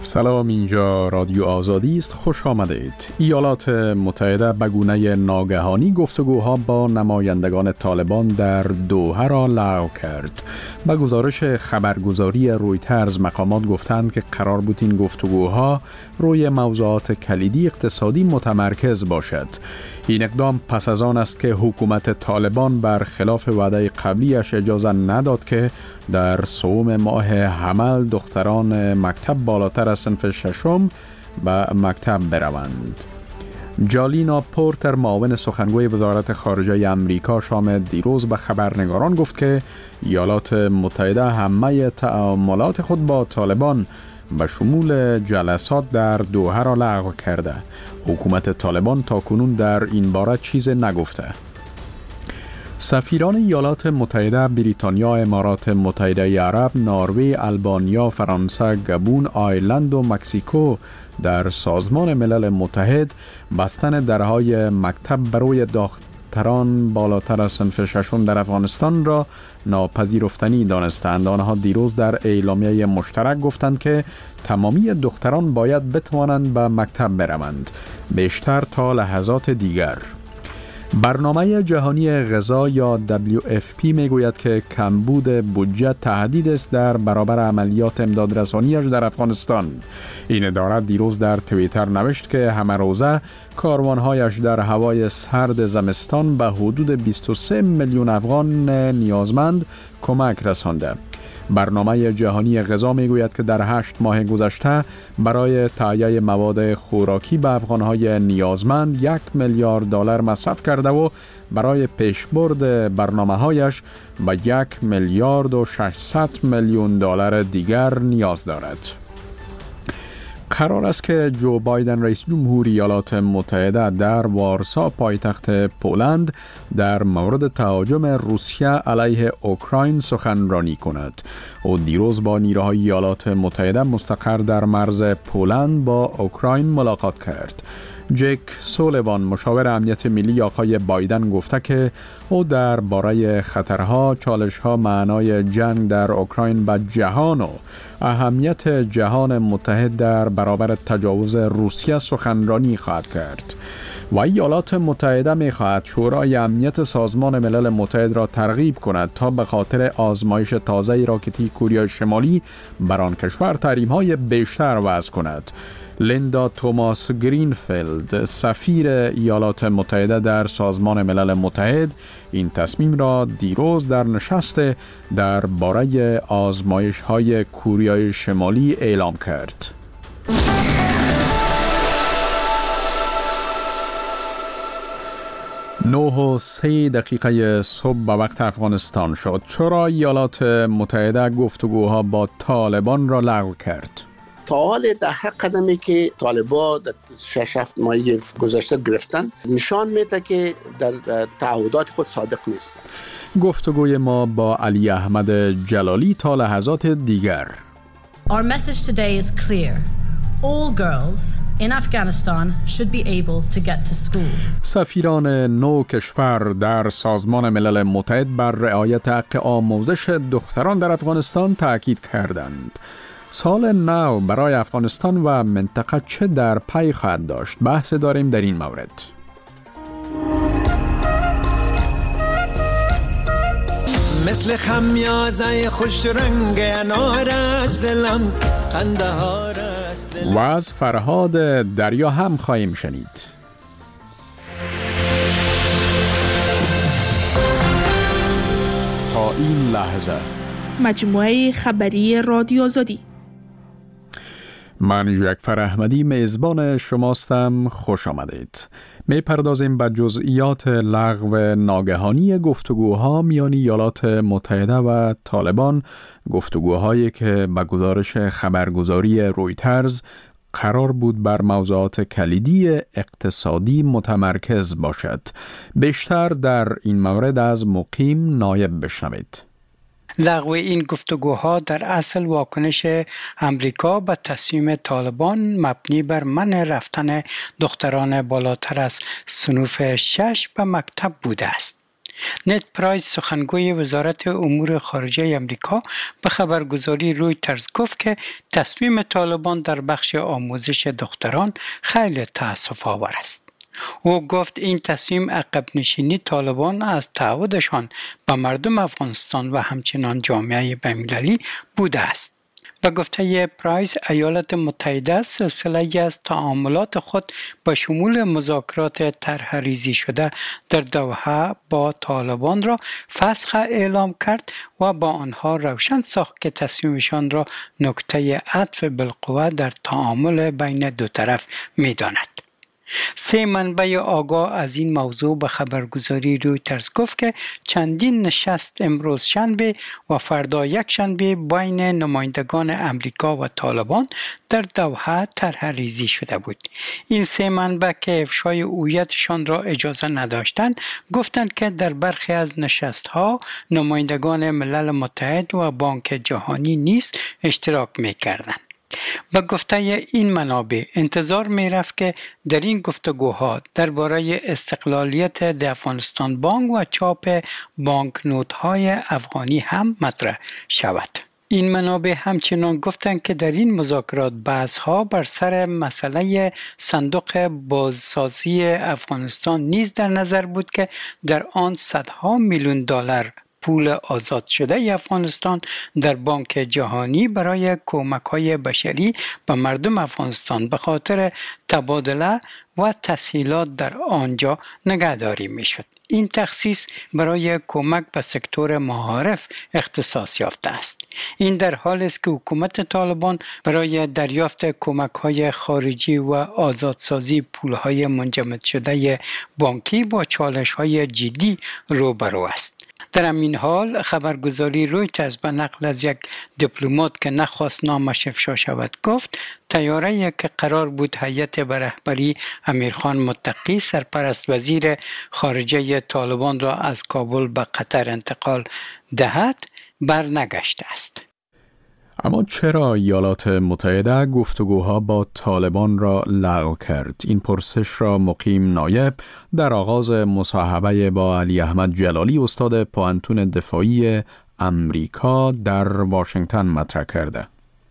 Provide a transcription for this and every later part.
سلام، اینجا رادیو آزادی است. خوش آمدید. ایالات متحده به گونه ناگهانی گفتگوها با نمایندگان طالبان در دوحه را لغو کرد. به گزارش خبرگزاری رویترز مقامات گفتند که قرار بود این گفتگوها روی موضوعات کلیدی اقتصادی متمرکز باشد. این اقدام پس از آن است که حکومت طالبان برخلاف وعده قبلیش اجازه نداد که در صوم ماه حمل دختران مکتب بالاتر از صنف ششم به مکتب بروند. جالینا پورتر، معاون سخنگوی وزارت خارجه امریکا، شام دیروز به خبرنگاران گفت که ایالات متحده همه تعاملات خود با طالبان به شمول جلسات در دوحه را لغو کرده. حکومت طالبان تاکنون در این باره چیز نگفته. سفیران ایالات متحده، بریتانیا، امارات متحده عرب، نروژ، آلبانیا، فرانسه، گابون، آیرلند و مکزیکو در سازمان ملل متحد بستن درهای مکتب برای دختران بالاتر از صنف ششم در افغانستان را ناپذیرفتنی دانستند. آنها دیروز در اعلامیه مشترک گفتند که تمامی دختران باید بتوانند به مکتب بروند، بیشتر تا لحظات دیگر. برنامه جهانی غذا یا WFP میگوید که کمبود بودجه تهدید است در برابر عملیات امدادرسانیش در افغانستان. این اداره دیروز در توییتر نوشت که همه روزه کاروانهایش در هوای سرد زمستان به حدود 23 میلیون افغان نیازمند کمک رسانده. برنامه جهانی غذا میگوید که در 8 ماه گذشته برای تهیه مواد خوراکی به افغانهای نیازمند 1 میلیارد دلار مصرف کرده و برای پیشبرد برنامه‌هایش به 1 میلیارد و 600 میلیون دلار دیگر نیاز دارد. قرار است که جو بایدن رئیس جمهور ایالات متحده در وارسا پایتخت پولند در مورد تهاجم روسیه علیه اوکراین سخنرانی کند. او دیروز با نیروهای ایالات متحده مستقر در مرز پولند با اوکراین ملاقات کرد. جک سولیوان، مشاور امنیت ملی آقای بایدن، گفته که او در باره خطرها، چالش‌ها، معنای جنگ در اوکراین به جهان و اهمیت جهان متحد در برابر تجاوز روسیه سخنرانی خواهد کرد. و ایالات متحده می‌خواهد شورای امنیت سازمان ملل متحد را ترغیب کند تا به خاطر آزمایش تازه راکتی کوریای شمالی بر آن کشور تحریم‌های بیشتر وضع کند. لیندا توماس گرینفیلد، سفیر ایالات متحده در سازمان ملل متحد، این تصمیم را دیروز در نشست در باره آزمایش‌های کوریای شمالی اعلام کرد. 9:03 صبح به وقت افغانستان شد. چرا ایالات متحده گفتگوها با طالبان را لغو کرد؟ تا حال در هر قدمی که طالبان در 6-7 ماه گذشته گرفتن نشان میده که در تعهدات خود صادق نیستند. گفتگوی ما با علی احمد جلالی تا لحظات دیگر. Our message today is clear. All girls in Afghanistan should be able to get to school. سفیران 9 کشور در سازمان ملل متحد بر رعایت حق آموزش دختران در افغانستان تاکید کردند. سال نو برای افغانستان و منطقه چه در پی خواهد داشت؟ بحث داریم در این مورد. مثل خمیازه خوش رنگ انار از دلم قندهار از دلم. و از فرهاد دریا هم خواهیم شنید. تا این لحظه مجموعه خبری رادیو آزادی. من جعفر احمدی میزبان شماستم. خوش آمدید. می پردازیم به جزئیات لغو ناگهانی گفتگوها میان ایالات متحده و طالبان، گفتگوهایی که به گزارش خبرگزاری رویترز قرار بود بر موضوعات کلیدی اقتصادی متمرکز باشد. بیشتر در این مورد از مقیم نایب بشنوید. لغو این گفتگوها در اصل واکنش امریکا به تصمیم طالبان مبنی بر منع رفتن دختران بالاتر از صنف 6 به مکتب بوده است. نت پرایس سخنگوی وزارت امور خارجه امریکا به خبرگزاری رویترز گفت که تصمیم طالبان در بخش آموزش دختران خیلی تأسف آور است. او گفت این تصمیم عقب نشینی طالبان از تعهدشان به مردم افغانستان و همچنان جامعه بین‌المللی بوده است. به گفته پرایس، ایالات متحده سلسله از تعاملات خود به شمول مذاکرات طرح ریزی شده در دوحه با طالبان را فسخ اعلام کرد و با آنها روشن ساخت که تصمیمشان را نکته عطف بالقوه در تعامل بین دو طرف می داند. 3 منبع آگاه از این موضوع به خبرگزاری رویترز گفت که چندین نشست امروز شنبه و فردا یک شنبه بین نمایندگان امریکا و طالبان در دوحه طرح ریزی شده بود. این 3 منبع که افشای هویتشان را اجازه نداشتند گفتند که در برخی از نشست‌ها نمایندگان ملل متحد و بانک جهانی نیز اشتراک می‌کردند. به گفته این منابع انتظار می رفت که در این گفتگوها درباره استقلالیت افغانستان بانک و چاپ بانک نوت‌های افغانی هم مطرح شود. این منابع همچنان گفتند که در این مذاکرات بحث‌ها بر سر مسئله صندوق بازسازی افغانستان نیز در نظر بود که در آن صدها میلیون دلار پول آزاد شده افغانستان در بانک جهانی برای کمک‌های بشری به مردم افغانستان به خاطر تبادله و تسهیلات در آنجا نگهداری می‌شد. این تخصیص برای کمک به سکتور معارف اختصاص یافته است. این در حالی است که حکومت طالبان برای دریافت کمک‌های خارجی و آزادسازی پول‌های منجمد شده بانکی با چالش‌های جدی روبرو است. در این حال خبرگزاری رویترز به نقل از یک دیپلمات که نخواست نامش افشا شود گفت طیاره‌ای که قرار بود هیئت به رهبری امیرخان متقی سرپرست وزیر خارجه طالبان را از کابل به قطر انتقال دهد برنگشته است. اما چرا ایالات متحده گفتگوها با طالبان را لغو کرد؟ این پرسش را مقیم نایب در آغاز مصاحبه با علی احمد جلالی استاد پوهنتون دفاعی امریکا در واشنگتن مطرح کرده.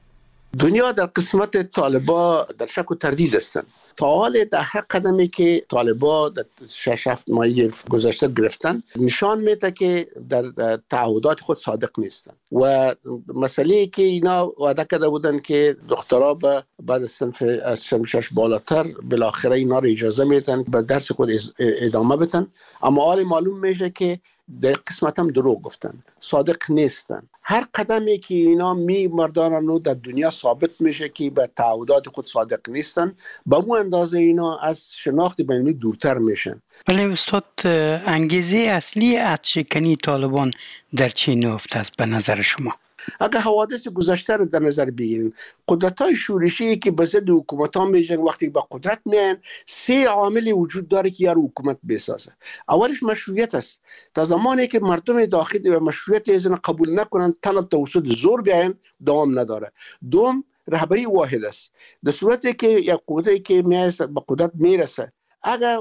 دنیا در قسمت طالبا در شک و تردید هستند. تا حال در هر قدمی که طالبا در 6-7 ماه گذشته گرفتن نشان میده که در تعهدات خود صادق نیستن و مسئله که اینا وعده کرده بودن که دخترها بعد از صنف 6 بالاتر بالاخره اینا رو اجازه میدن به درس خود ادامه بدن، اما حال معلوم میشه که در قسمت هم دروغ گفتن، صادق نیستن. هر قدمی که اینا مردانن و در دنیا ثابت میشه که به تعهدات خود صادق نیستن، به اون اندازه اینا از شناخت بین‌المللی دورتر میشن. ولی استاد انگیزه اصلی عدشکنی طالبان در چه نهفته است به نظر شما؟ اگر حوادث گذشته رو در نظر بگیریم، قدرت‌های شورشی که به ضد حکومت‌ها میجنگن وقتی به قدرت میان 3 عامل وجود داره که یارو حکومت بسازه. اولش مشروعیت است. تا زمانی که مردم داخل و مشروعیت از قبول نکنن طلب توسط زور بیاین دوام نداره. دوم رهبری واحد است. در صورتی که یک قوتی که به قدرت میرسه اگر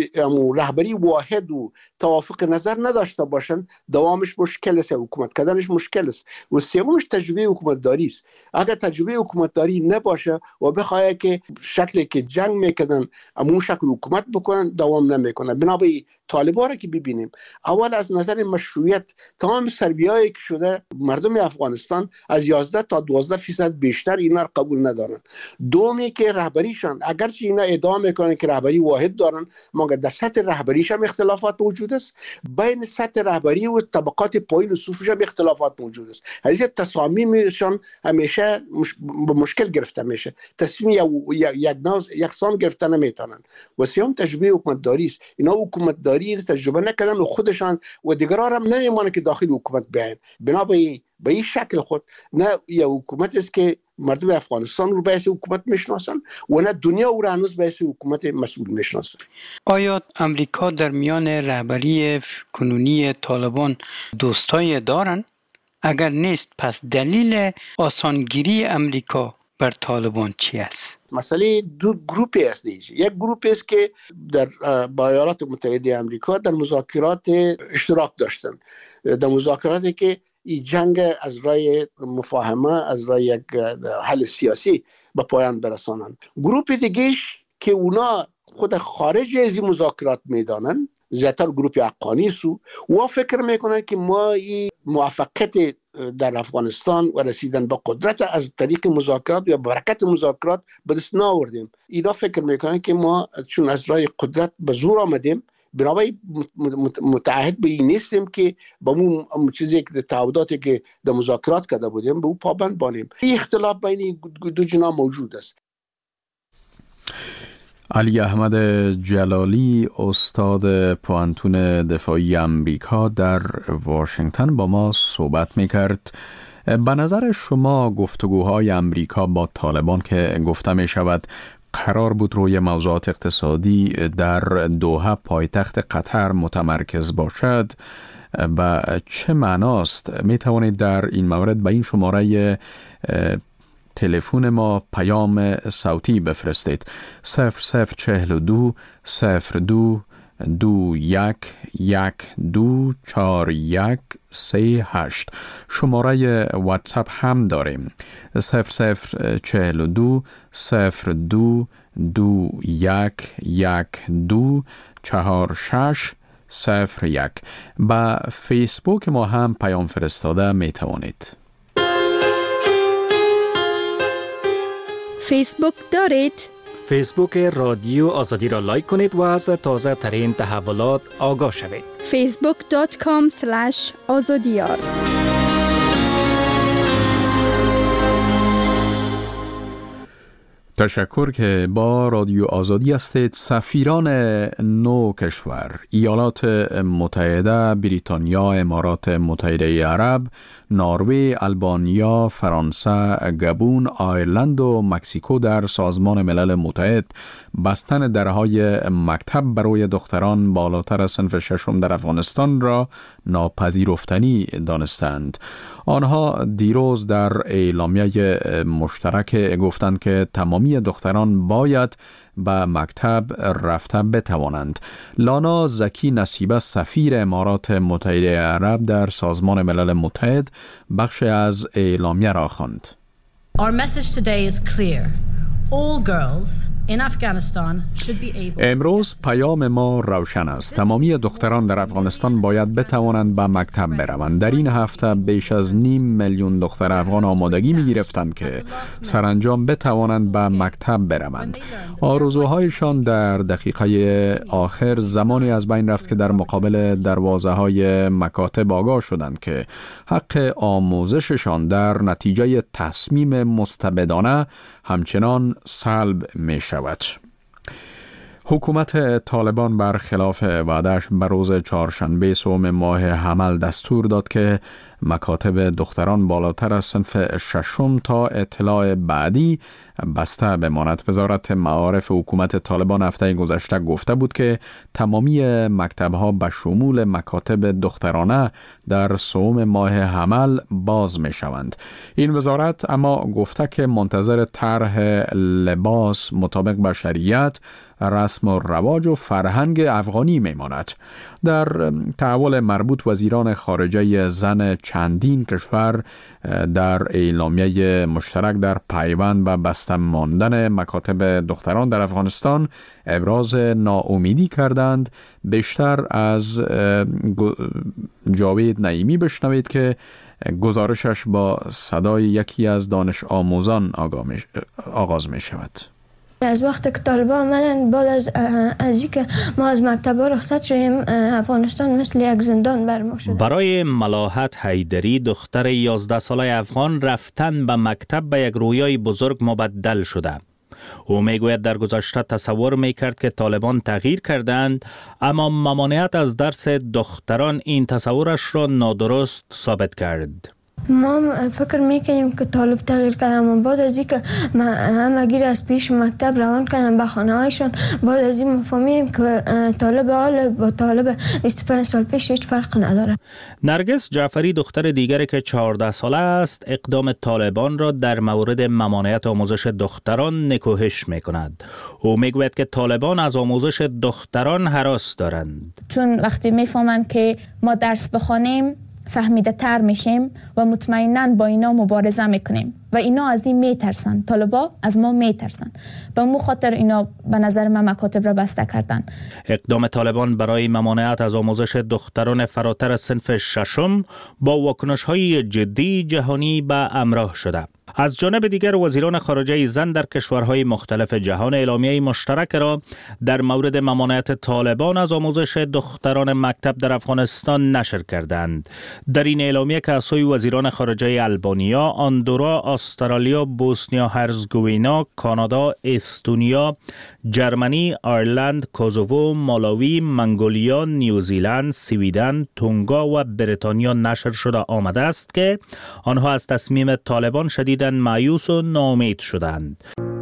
رهبری واحد و توافق نظر نداشته باشند دوامش مشکل است، حکومت کردنش مشکل است. و سومش تجربه حکومت داری است. اگر تجربه حکومت داری نباشه و بخواه که شکلی که جنگ میکنن امون شکل حکومت بکنن دوام نمیکنه. بنابراین طالبان را که ببینیم اول از نظر مشروعیت تمام سربیایی که شده مردم افغانستان از 11 تا 12% بیشتر اینا را قبول ندارن. دومی که رهبریشان اگرچه اینا ادعا میکنن که رهبری واحد دارن مگر در سطح رهبریش هم اختلافات موجود است، بین سطح رهبری و طبقات پایین و صوفیش هم اختلافات موجود است. هزینه تصامیمشان همیشه به مشکل گرفته میشه، تصمیم یکسان گرفته نمیتونن. و سوم تجربه حکومت داری است. اینا حکومت داری تجربه نکردن و خودشان و دیگران هم نمیمونه که داخل حکومت بیاین. بنابراین به این شکل خود نه یا حکومت است که مردم افغانستان رو به حکومت میشناسن و نه دنیا او را هنوز به حکومت مسئول میشناسن. آیا امریکا در میان رهبری کنونی طالبان دوستای دارن؟ اگر نیست پس دلیل آسانگیری امریکا بر طالبان چی است؟ مسئله دو گروپی است. یک گروپی است که در با ایالات متحده آمریکا در مذاکرات اشتراک داشتن، در مذاکراتی که این جنگ از رای مفاهمه، از رای یک حل سیاسی به پایان برسانند. گروپ دیگهش که اونا خود خارج از این مذاکرات میدانن، زیادتر گروپ حقانی سو و فکر میکنن که ما این موفقیت در افغانستان و رسیدن به قدرت از طریق مذاکرات یا برکت مذاکرات به دست نآوردیم. اینا فکر میکنن که ما چون از راه قدرت به زور آمدیم، بنابراین متعهد به این نیستیم که با اون چیزی که تعهداتی که در مذاکرات کرده بودیم به اون پابند باشیم. این اختلاف بین دو جناح موجود است. علی احمد جلالی، استاد پوانتون دفاعی امریکا در واشنگتن با ما صحبت میکرد. به نظر شما گفتگوهای امریکا با طالبان که گفته می شود قرار بود روی موضوعات اقتصادی در دوحه پایتخت قطر متمرکز باشد و چه معناست؟ می توانید در این مورد به این شماره تلفن ما پیام صوتی بفرستید. 0042 02 21 12 4138. شماره واتساپ هم داریم. 0042 02 21 12 4601. با فیسبوک ما هم پیام فرستاده می توانید. فیسبوک دارید؟ فیسبوک رادیو آزادی را لایک کنید و از تازه ترین تحولات آگاه شوید. facebook.com/azadiyar. تشکر که با رادیو آزادی هستید. سفیران 9 کشور، ایالات متحده، بریتانیا، امارات متحده عرب، نروژ، آلبانیا، فرانسه، گابون، آیرلند و مکزیکو در سازمان ملل متحد بستن درهای مکتب برای دختران بالاتر از صنف ششم در افغانستان را ناپذیرفتنی دانستند. آنها دیروز در اعلامیه مشترک گفتند که تمامی دختران باید به مکتب رفته بتوانند. لانا زکی نصیبه، سفیر امارات متحده عرب در سازمان ملل متحد، بخش از اعلامیه را خواند. Our message today is clear. All girls in Afghanistan should be able. امروز پیام ما روشن است. تمامی دختران در افغانستان باید بتوانند به مکتب بروند. در این هفته بیش از 500,000 دختر افغان آمادگی می گرفتند که سرانجام بتوانند به مکتب بروند. آرزوهایشان در دقیقه آخر زمانی از بین رفت که در مقابل دروازه های مکاتب آگاه شدند که حق آموزششان در نتیجه تصمیم مستبدانه همچنان سلب می شود. حکومت طالبان برخلاف وعده‌اش بر روز چهارشنبه سوم ماه حمل دستور داد که مکاتب دختران بالاتر از صنف ششم تا اطلاع بعدی بسته بماند. وزارت معارف حکومت طالبان هفته گذشته گفته بود که تمامی مکتب‌ها به شمول مکاتب دخترانه در سوم ماه حمل باز می شوند. این وزارت اما گفته که منتظر طرح لباس مطابق با شریعت، رسم و رواج و فرهنگ افغانی میماند. در تحول مربوط وزیران خارجه زن چندین کشور در اعلامیه مشترک در پیوند به بسته ماندن مکاتب دختران در افغانستان ابراز ناامیدی کردند. بیشتر از جاوید نعیمی بشنوید که گزارشش با صدای یکی از دانش آموزان آغاز می شود. از وقت که طالبان آمدن، بعد از اینکه ما از مکتب‌ها رخصت شدیم، افغانستان مثل یک زندان بر ما شد. برای ملاحت حیدری، دختر 11 ساله افغان، رفتن به مکتب به یک رویای بزرگ مبدل شده. او میگوید در گذشته تصور میکرد که طالبان تغییر کردند، اما ممانعت از درس دختران این تصورش را نادرست ثابت کرد. ما فکر میکنیم که طالب تغییر کردن، بعد از اینکه همگیر از پیش مکتب روان کردن به خانه هایشون، بعد از این مفهمیم که طالب حال با طالب 25 سال پیش هیچ فرق نداره. نرگس جعفری دختر دیگری که 14 ساله است اقدام طالبان را در مورد ممانعت آموزش دختران نکوهش میکند. او میگوید که طالبان از آموزش دختران هراس دارند، چون وقتی میفهمند که ما درس بخوانیم فهمیده تر میشیم و مطمئناً با اینا مبارزه میکنیم و اینا از این میترسن، طالبا از ما میترسن، به مو خاطر اینا به نظر من مکاتب را بسته کردن. اقدام طالبان برای ممانعت از آموزش دختران فراتر از صنف ششم با واکنش‌های جدی جهانی به همراه شده. از جانب دیگر وزیران خارجه زن در کشورهای مختلف جهان اعلامیه مشترک را در مورد ممانعت طالبان از آموزش دختران مکتب در افغانستان نشر کردند. در این اعلامیه که از سوی وزیران خارجه آلبانیا، آندورا، استرالیا، بوسنیا هرزگوینا، کانادا، استونیا، جرمنی، آیرلند، کوزوو، مالاوی، منگولیا، نیوزیلند، سویدن، تونگا و بریتانیا نشر شده آمده است که آنها از تصمیم طالبان شدیداً مایوس و ناامید شدند.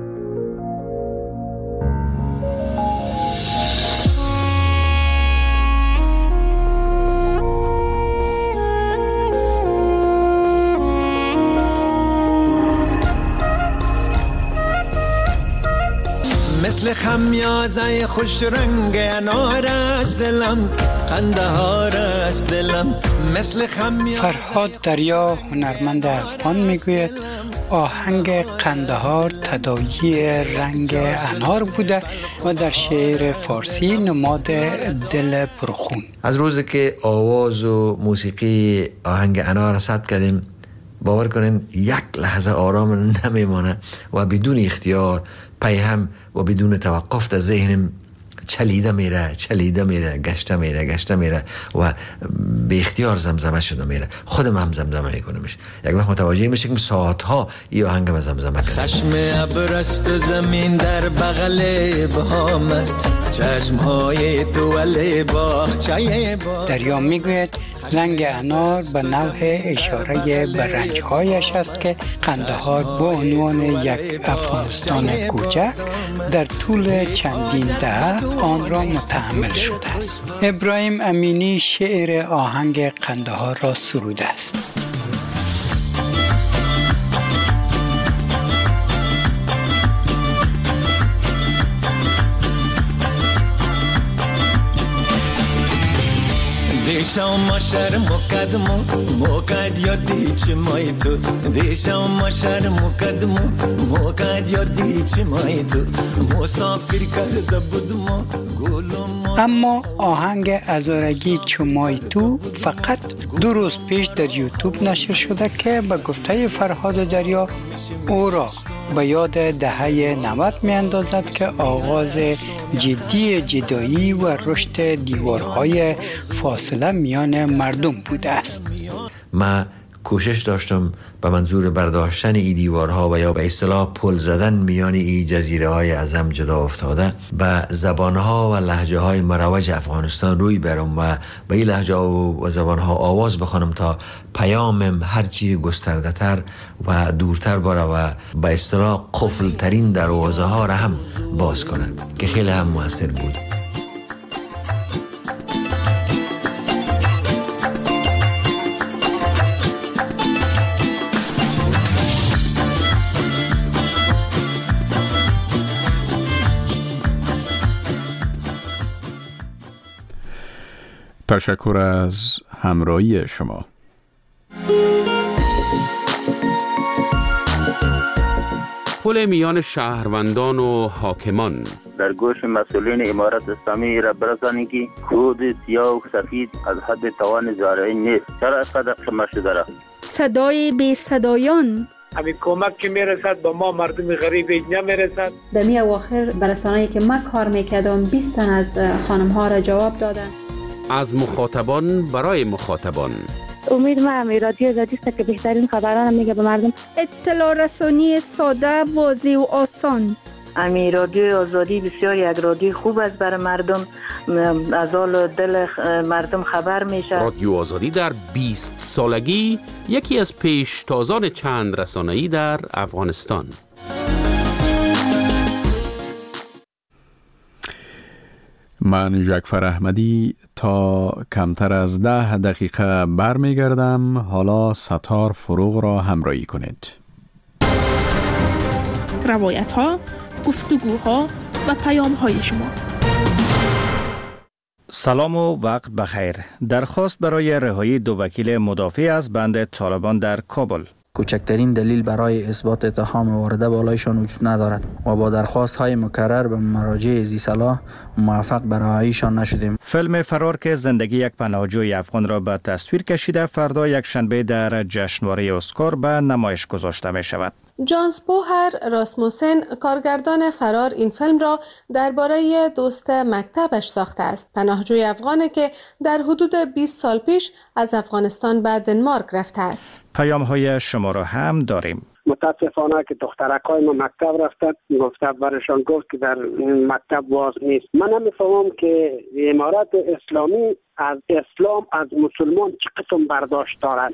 مثل خمیازه خوش رنگ انار از دلم، قندهار از دلم، مثل خمیازه. فرهاد دریا هنرمند افغان میگوید آهنگ قندهار تداعی رنگ انار بوده و در شعر فارسی نماد دل پرخون. از روزی که آواز و موسیقی آهنگ انار ثبت کردیم، باور کنین یک لحظه آرام نمیمانه و بدون اختیار پی هم و بدون توقف در ذهنم چلیده میره گشته میره و به اختیار زمزمه شده میره. خودم هم زمزمه میکنمش. یک وقت متوجه میشه که ساعتها این آهنگ ما زمزمه کردم. خشم ابر است زمین در بغل بام است، چشمهای دول باغچه با. دریا میگوید رنگ انار به نوع اشاره به رنجهایش است که قندهار با عنوان یک افغانستان کوچک در طول چندین دهه آن را متحمل شده است. ابراهیم امینی شعر آهنگ قندهار را سروده است. دیشم ما شر مقد یادی چه مای تو، دیشم ما شر مقد یادی چه مای تو، مسافر کرده بودم گلم. اما آهنگ ازارگی چمای تو فقط 2 روز پیش در یوتیوب نشر شده که به گفته فرهاد دریا او را به یاد دهه 90 می اندازد که آغاز جدی جدایی و رشد دیوارهای فاصله میان مردم بوده است. ما کوشش داشتم به منظور برداشتن ای دیوارها و یا به اصطلاح پل زدن میان ای جزیره های عظم جدا افتاده به زبانها و لهجه های مروج افغانستان روی برم و به این لهجه و زبانها آواز بخوانم تا پیامم هرچی گسترده تر و دورتر باره و به اصطلاح قفل ترین دروازه ها را هم باز کنه که خیلی هم مؤثر بود. تشکر از همراهی شما. پل میان شهروندان و حاکمان. در گوش مسئولین امارت اسلامی را برسانید که خود سیاه و سفید از حد توان زارعی نیست. چرا اینقدر قمه شده را؟ صدای بی صدایان. همین کمک که میرسد به ما مردم غریب نمیرسد. در می اواخر برسانه‌ای که من کار میکردم 20 تن از خانم ها را جواب دادن. از مخاطبان برای مخاطبان. امید ما رادیو آزادی است که بهترین خبران میگه به مردم. اطلاع رسانی ساده، واضح و آسان. امی رادیو آزادی بسیار یک رادیو خوب است برای مردم، از حال دل مردم خبر میشه. رادیو آزادی در 20 سالگی یکی از پیشتازان چند رسانه‌ای در افغانستان. من جعفر احمدی تا کمتر از 10 دقیقه برمیگردم. حالا ستار فروغ را همراهی کنید. روایت ها، گفتگوها و پیام های شما. سلام و وقت بخیر. درخواست برای رهایی 2 وکیل مدافع از بند طالبان در کابل. کوچکترین دلیل برای اثبات اتهام وارده بالایشان وجود ندارد و با درخواست های مکرر به مراجع ذی صلاح موفق به رهاییشان نشدیم. فیلم فرار که زندگی یک پناهجوی افغان را به تصویر کشیده فردا یک شنبه در جشنواره اسکار به نمایش گذاشته می شود. جانس بوهر راسموسن کارگردان فرار این فیلم را درباره دوست مکتبش ساخته است. پناهجوی افغانی که در حدود 20 سال پیش از افغانستان به دنمارک رفته است. پیام های شما را هم داریم. متاسفانه که دخترکای ما مکتب رفتن، گفته برشان گفت که در مکتب باز نیست. من نمیفهمم که امارت اسلامی از اسلام از مسلمان چه قسم برداشت دارند.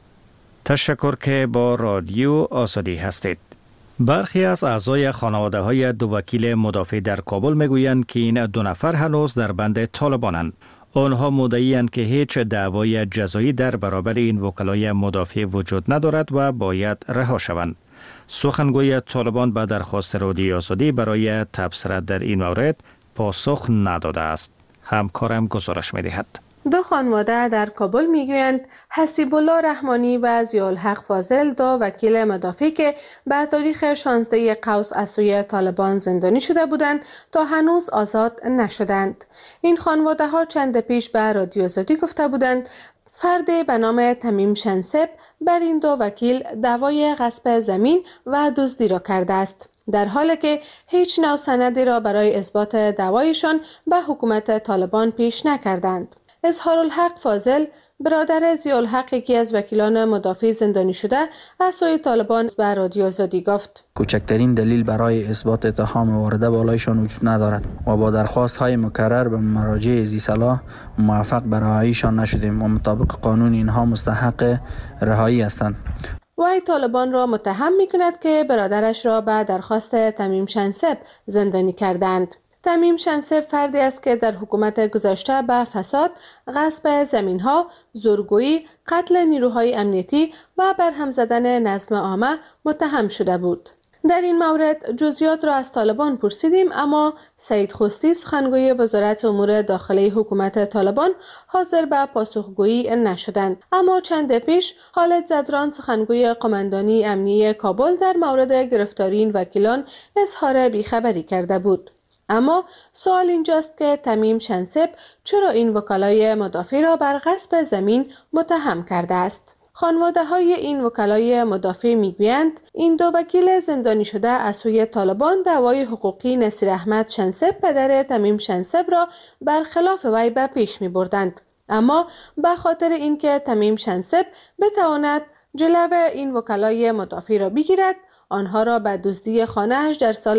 تشکر که با رادیو آزادی هستید. برخی از اعضای خانواده های 2 وکیل مدافع در کابل میگویند که این 2 نفر هنوز در بند طالبانند. آنها مدعی‌اند که هیچ دعوای جزایی در برابر این وکلای مدافع وجود ندارد و باید رها شوند. سخنگوی طالبان به درخواست رادیو آزادی برای تبصره در این مورد پاسخ نداده است. همکارم گزارش می‌دهد. 2 خانواده در کابل میگویند حسیب الله رحمانی و ضیاءالحق فاضل 2 وکیل مدافع که به تاریخ 16 قوس از سوی طالبان زندانی شده بودند تا هنوز آزاد نشدند. این خانواده ها چند پیش به رادیو آزادی گفته بودند فردی به نام تمیم شنسب بر این 2 وکیل دعوای غصب زمین و دزدی را کرده است، در حالی که هیچ نوع سندی را برای اثبات دعوایشان به حکومت طالبان پیش نکردند. اظهارالحق فاضل برادر ضیاءالحق یکی از وکیلان مدافع زندانی شده از سوی طالبان به رادیو آزادی گفت کوچکترین دلیل برای اثبات اتهام وارده بالایشان وجود ندارد و با درخواست های مکرر به مراجع ذی صلاح موفق به رهاییشان نشدیم و مطابق قانون اینها مستحق رهایی هستند. وی طالبان را متهم می کند که برادرش را به درخواست تمیم شنسب زندانی کردند. تمیم شنسب فردی است که در حکومت گذشته به فساد، غصب زمین‌ها، زورگویی، قتل نیروهای امنیتی و برهم زدن نظم عامه متهم شده بود. در این مورد جزئیات را از طالبان پرسیدیم، اما سعید خوستی سخنگوی وزارت امور داخلی حکومت طالبان حاضر به پاسخگویی نشدند. اما چند پیش خالد زدران سخنگوی قماندانی امنیتی کابل در مورد گرفتاری این وکیلان اظهار بیخبری کرده بود. اما سوال اینجاست که تمیم شنسب چرا این وکلای مدافع را بر غصب زمین متهم کرده است؟ خانواده های این وکلای مدافع میگویند این 2 وکیل زندانی شده از سوی طالبان دعوای حقوقی نصیر احمد شنسب پدر تمیم شنسب را برخلاف وی به پیش می بردند. اما به خاطر اینکه تمیم شنسب بتواند جلو این وکلای مدافع را بگیرد، آنها را به دزدی خانه‌اش در سال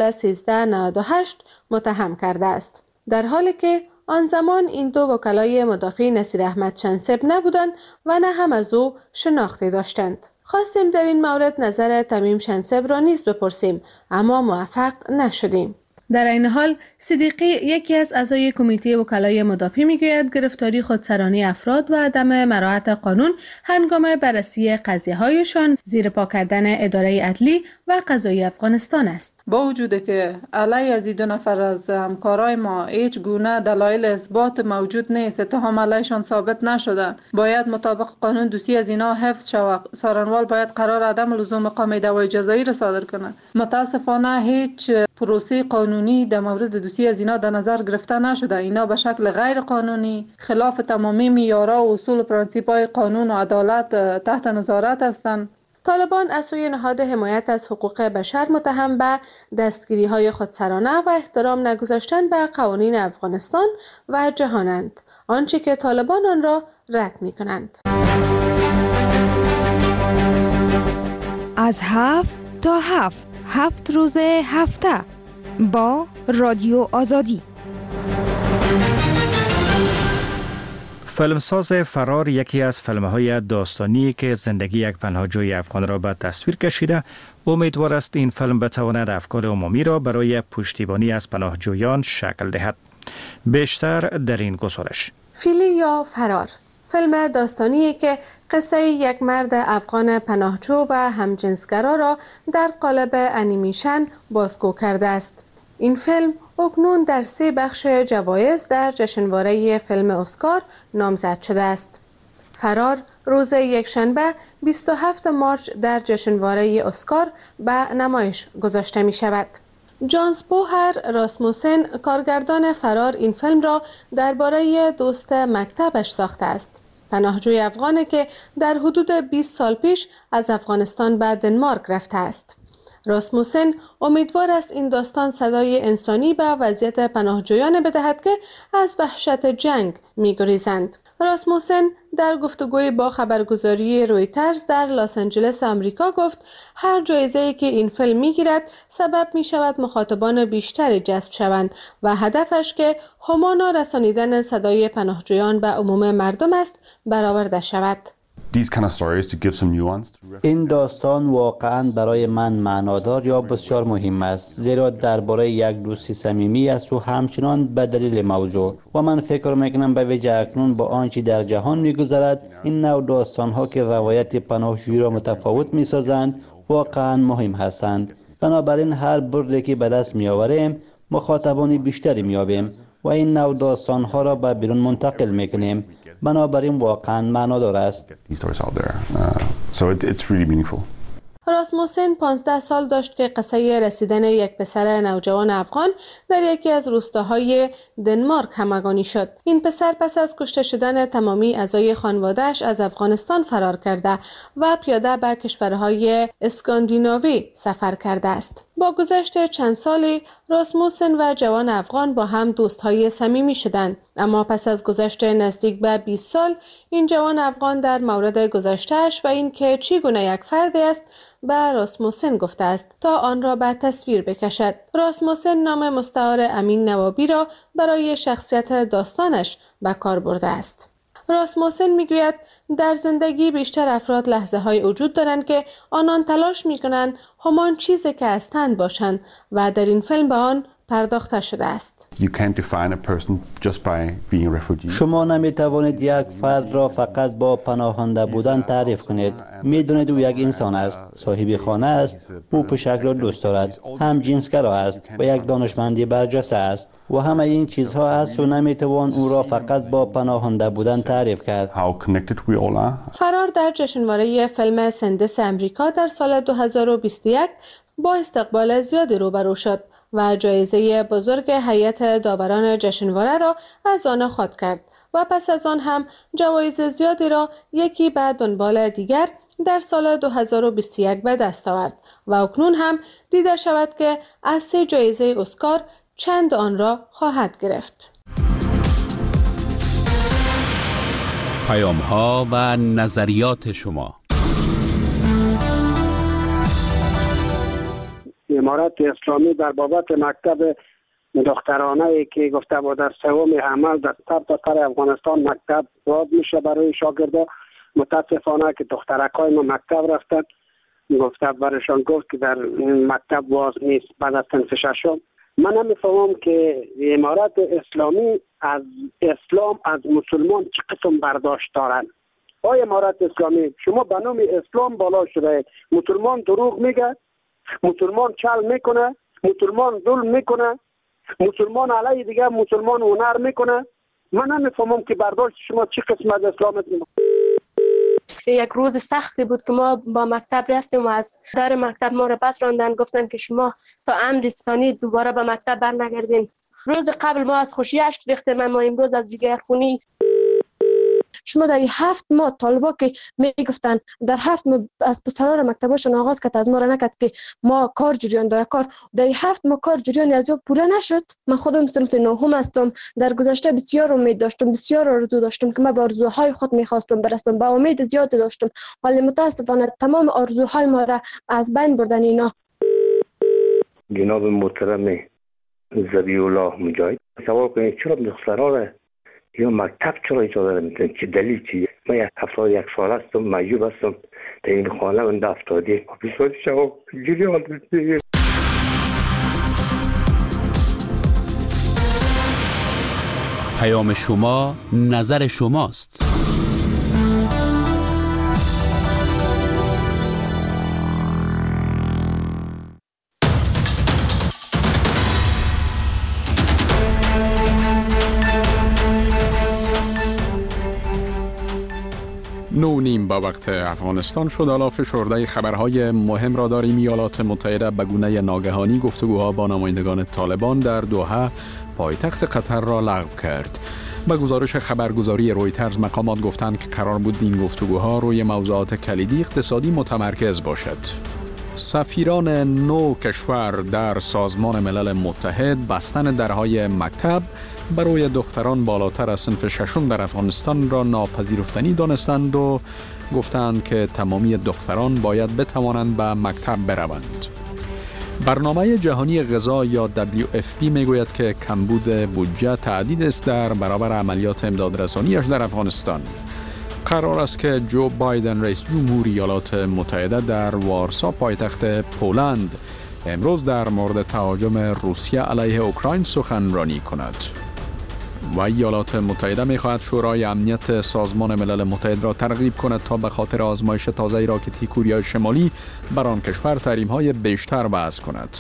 1398 متهم کرده است، در حالی که آن زمان این 2 وکلای مدافع نصیر احمد شنسب نبودند و نه هم از او شناختی داشتند. خواستیم در این مورد نظر تمیم شنسب را نیز بپرسیم، اما موفق نشدیم. در این حال صدیقی یکی از اعضای کمیته وکلای مدافع میگوید گرفتاری خودسرانه افراد و عدم مراعات قانون هنگام بررسی قضیه‌هایشان زیر پا کردن اداره عدلی و قضایی افغانستان است. با وجود که علیه از این 2 نفر از همکارای ما هیچ گونه دلایل اثبات موجود نیست، اتهام علیهشان ثابت نشده، باید مطابق قانون دوسیه از اینا حفظ شود. سارنوال باید قرار عدم لزوم اقامه دعوای جزایی را صادر کنه. متاسفانه هیچ پروسه قانونی در مورد دوسیه از اینا در نظر گرفته نشده. اینا به شکل غیر قانونی خلاف تمامی معیارها و اصول و پرانسیپ‌های قانون و عدالت تحت نظارت هستند. طالبان از سوی نهاد حمایت از حقوق بشر متهم به دستگیری‌های خودسرانه و احترام نگذاشتن به قوانین افغانستان و جهانند، آنچه که طالبان آن را رد می‌کنند. از 7 تا 7 روز هفته با رادیو آزادی. فیلمساز فرار یکی از فیلم‌های داستانی که زندگی یک پناهجوی افغان را به تصویر کشیده، امیدوار است این فیلم بتواند افکار عمومی را برای پشتیبانی از پناهجویان شکل دهد. بیشتر در این گزارش. فیلی یا فرار، فیلم داستانی که قصه یک مرد افغان پناهجو و همجنسگرا را در قالب انیمیشن بازگو کرده است. این فیلم اکنون در 3 بخش جوایز در جشنواره فیلم اسکار نامزد شده است. فرار روز یکشنبه 27 مارس در جشنواره اسکار به نمایش گذاشته می شود. جانس بوهر راسموسن کارگردان فرار این فیلم را درباره دوست مکتبش ساخته است. پناهجوی افغانی که در حدود 20 سال پیش از افغانستان به دنمارک رفته است. راسموسن امیدوار است این داستان صدای انسانی به وضعیت پناهجویان بدهد که از وحشت جنگ می‌گریزند. راسموسن در گفتگوی با خبرگزاری رویترز در لس آنجلس آمریکا گفت هر جایزه‌ای که این فیلم می‌گیرد سبب می‌شود مخاطبان بیشتری جذب شوند و هدفش که همانا رسانیدن صدای پناهجویان به عموم مردم است برآورده شود. این داستان واقعاً برای من معنادار یا بسیار مهم است، زیرا درباره یک دوستی صمیمی است و همچنان به دلیل موضوع و من فکر میکنم به ویژه اکنون با آنچه در جهان میگذرد این نوع داستان‌ها که روایت پناهجویی را متفاوت میسازند واقعاً مهم هستند. بنابراین هر بردی که به دست میآوریم مخاطبان بیشتری میابیم و این نوع داستان‌ها را به بیرون منتقل میکنیم. بنابراین واقعاً معنادار است. راسموسن 15 سال داشت که قصه رسیدن یک پسر نوجوان افغان در یکی از روستاهای دنمارک همگانی شد. این پسر پس از کشته شدن تمامی اعضای خانواده‌اش از افغانستان فرار کرده و پیاده به کشورهای اسکاندیناوی سفر کرده است. با گذشت چند سالی راسموسن و جوان افغان با هم دوستهای صمیمی شدند، اما پس از گذشت نزدیک به 20 سال این جوان افغان در مورد گذشته‌اش و این که چگونه یک فردی است به راسموسن گفته است تا آن را به تصویر بکشد. راسموسن نام مستعار امین نوابی را برای شخصیت داستانش به کار برده است. راسموسن میگوید در زندگی بیشتر افراد لحظه های وجود دارند که آنان تلاش میکنند همان چیزی که هستند باشند و در این فیلم به آن پرداخته شده است. شما نمیتوانید یک فرد را فقط با پناهنده بودن تعریف کنید. میدونید او یک انسان است، صاحب خانه است، او پوشک را دوست دارد، هم جنسگرا است و یک دانشمندی برجسته است و همه این چیزها است و نمیتوان او را فقط با پناهنده بودن تعریف کرد. فرار در جشنواره فیلم سندس امریکا در سال 2021 با استقبال زیادی روبرو شد و جایزه بزرگ هیئت داوران جشنواره را از آن خود کرد و پس از آن هم جوایز زیادی را یکی بعد دنبال دیگر در سال 2021 به دست آورد و اکنون هم دیده شود که از 3 جایزه اسکار چند آن را خواهد گرفت. پیام‌ها و نظریات شما. امارت اسلامی در بابت مکتب دخترانه ای که گفته بود در 3 عمل در سر افغانستان مکتب باز میشه برای شاگردا، متاسفانه که دخترکای ما مکتب رفتن، گفته برشان گفت که در مکتب باز نیست بعد از صنف 6. من نمیفهمم که امارت اسلامی از اسلام از مسلمان چه قسم برداشت دارن. آیا امارت اسلامی شما به نام اسلام بالا شده، مسلمان دروغ میگه، مسلمان چل میکنه، مسلمان ظلم میکنه، مسلمان علیه دیگه مسلمان هنر میکنه. من نمیفهمم که برداشت شما چه قسم از اسلام است. یک روز سختی بود که ما با مکتب رفتیم و از در مکتب ما را پس راندن، گفتن که شما تا امر ثانی دوباره به مکتب برنگردین. روز قبل ما از خوشی اشک ریختیم، اما امروز از جگرخونی. شما در 7 ماه طالبا که میگفتن در 7 ماه از پسران مکتباشون آغاز کرد، از ما را نکرد که ما کار جریان داره کار، در 7 ماه کار جریان از او پوره نشد. من خودم صنف 9 هستم، در گذشته بسیار امید داشتم، بسیار آرزو داشتم که من به آرزوهای خود میخواستم برسم، با امید زیاد داشتم، ولی متاسفانه تمام آرزوهای ما را از بین بردن اینا. جناب محترم ذبیح الله مجاهد سوال کنید چرا دخترها را یا مکتب چرا اجازه نمیدن؟ چه دلیل چیه؟ من 71 سال هستم، معیوب هستم، در این خانه من 70 بسیاری شما جوری حال بسیاری. پیام شما، نظر شماست. نیم با وقت افغانستان شد. حالا فشرده خبرهای مهم را داریم. ایالات متحده به گونه ناگهانی گفتگوها با نمایندگان طالبان در دوحه پایتخت قطر را لغو کرد. به گزارش خبرگزاری رویترز مقامات گفتند که قرار بود این گفتگوها روی موضوعات کلیدی اقتصادی متمرکز باشد. سفیران 9 کشور در سازمان ملل متحد بستن درهای مکتب برای دختران بالاتر از صنف ششم در افغانستان را ناپذیرفتنی دانستند و گفتند که تمامی دختران باید بتوانند به مکتب بروند. برنامه جهانی غذا یا WFP میگوید که کمبود بودجه تهدید است در برابر عملیات امدادرسانیش در افغانستان. قرار است که جو بایدن رئیس جمهور ایالات متحده در وارسا پایتخت پولند امروز در مورد تهاجم روسیه علیه اوکراین سخنرانی کند. و ایالات متحده می‌خواهد شورای امنیت سازمان ملل متحد را ترغیب کند تا به خاطر آزمایش تازه راکتی کوریای شمالی بر آن کشور تحریم‌های بیشتر وضع کند.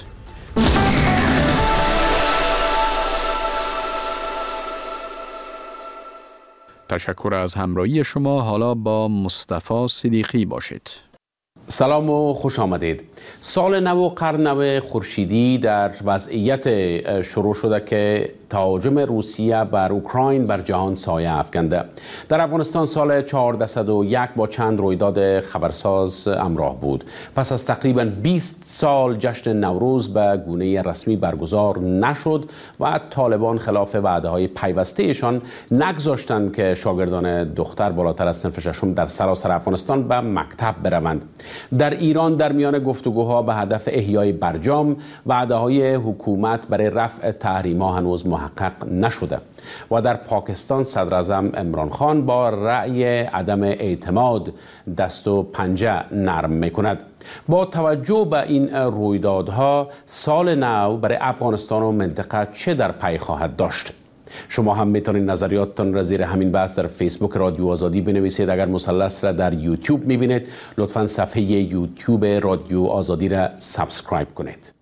تشکر از همراهی شما. حالا با مصطفی صدیقی باشید. سلام و خوش آمدید. سال نو و قرن نو خورشیدی در وضعیت شروع شده که تهاجم روسیه بر اوکراین بر جهان سایه افکنده. در افغانستان سال 1401 با چند رویداد خبرساز همراه بود. پس از تقریباً 20 سال جشن نوروز به گونه رسمی برگزار نشد و طالبان خلاف وعده‌های پیوسته‌شان نگذاشتند که شاگردان دختر بالاتر از صنف ششم در سراسر افغانستان به مکتب بروند. در ایران در میان گفتگوها به هدف احیای برجام وعده‌های حکومت برای رفع تحریم‌ها هنوز محقق نشده و در پاکستان صدراعظم عمران خان با رأی عدم اعتماد دست و پنجه نرم می‌کند. با توجه به این رویدادها سال نو برای افغانستان و منطقه چه در پی خواهد داشت؟ شما هم میتونید نظریاتتان را زیر همین بحث در فیسبوک رادیو آزادی بنویسید. اگر مثلث را در یوتیوب میبینید لطفاً صفحه یوتیوب رادیو آزادی را سابسکرایب کنید.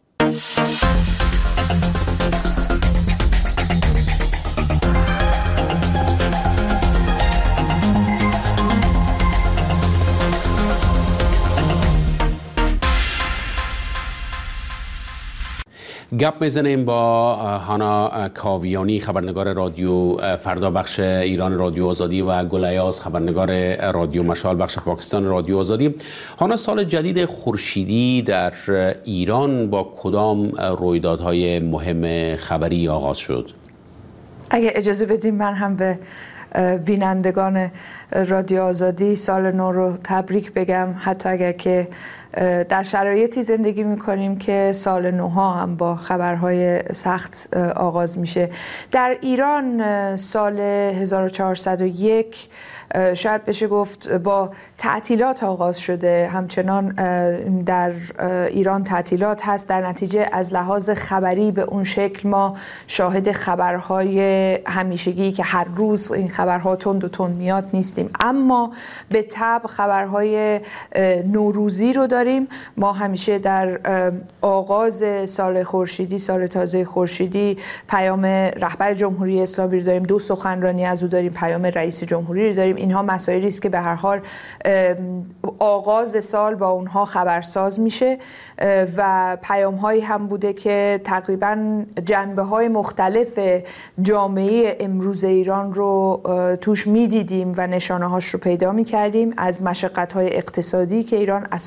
گپ میزنیم با هانا کاویانی خبرنگار رادیو فردا بخش ایران رادیو آزادی و گل ایاز خبرنگار رادیو مشال بخش پاکستان رادیو آزادی. هانا، سال جدید خورشیدی در ایران با کدام رویدادهای مهم خبری آغاز شد؟ اگه اجازه بدیم من هم به بینندگان رادیو آزادی سال نو رو تبریک بگم، حتی اگر که در شرایطی زندگی میکنیم که سال نوها هم با خبرهای سخت آغاز میشه. در ایران سال 1401 شاید بشه گفت با تعطیلات آغاز شده. همچنان در ایران تعطیلات هست. در نتیجه از لحاظ خبری به اون شکل ما شاهد خبرهای همیشگی که هر روز این خبرها تند و تند میاد نیستیم، اما به طبع خبرهای نوروزی رو داریم. ما همیشه در آغاز سال خورشیدی، سال تازه خورشیدی، پیام رهبر جمهوری اسلامی رو داریم، 2 سخنرانی از او داریم، پیام رئیس جمهوری رو داریم. اینها مسائلی است که به هر حال آغاز سال با اونها خبرساز میشه و پیام هایی هم بوده که تقریبا جنبه های مختلف جامعه امروز ایران رو توش میدیدیم و نشانه هاش رو پیدا میکردیم. از مشقت های اقتصادی که ایران از سال گذشته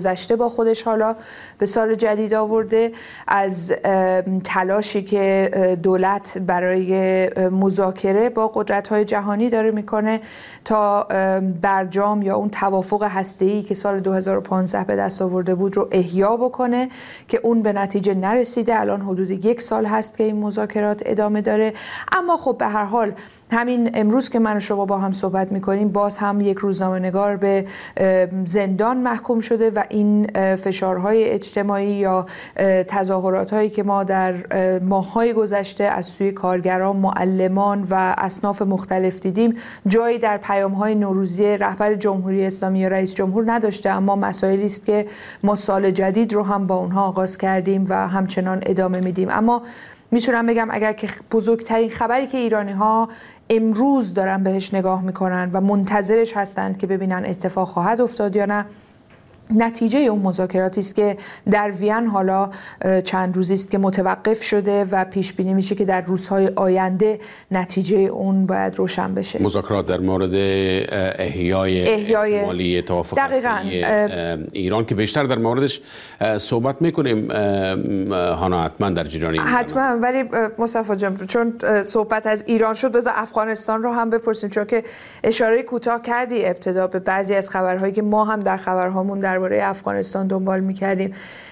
گذشته با خودش حالا به سال جدید آورده، از تلاشی که دولت برای مذاکره با قدرت‌های جهانی داره میکنه تا برجام یا اون توافق هسته‌ای که سال 2015 به دست آورده بود رو احیا بکنه که اون به نتیجه نرسیده. الان حدود 1 سال هست که این مذاکرات ادامه داره. اما خب به هر حال همین امروز که من و شما با هم صحبت میکنیم باز هم یک روزنامه‌نگار به زندان محکوم شده و این فشارهای اجتماعی یا تظاهرات‌هایی که ما در ماه‌های گذشته از سوی کارگران، معلمان و اصناف مختلف دیدیم جایی در پیام‌های نوروزی رهبر جمهوری اسلامی یا رئیس جمهور نداشته، اما مسائلی است که ما سال جدید رو هم با اونها آغاز کردیم و همچنان ادامه میدیم. اما میتونم بگم اگر که بزرگترین خبری که ایرانی‌ها امروز دارن بهش نگاه میکنن و منتظرش هستند که ببینن اتفاق خواهد افتاد یا نه، نتیجه اون مذاکراتی است که در وین حالا چند روزی است که متوقف شده و پیش بینی میشه که در روزهای آینده نتیجه اون باید روشن بشه. مذاکرات در مورد احیای احتمالی توافق هسته‌ای ایران که بیشتر در موردش صحبت میکنیم هانا، حتما در جریان حتما. ولی مصطفی جان چون صحبت از ایران شد بذار افغانستان رو هم بپرسیم، چون که اشاره کوتاه کردی ابتدا به بعضی از خبرهایی که ما هم در خبرهامون درباره افغانستان دنبال می‌کردیم.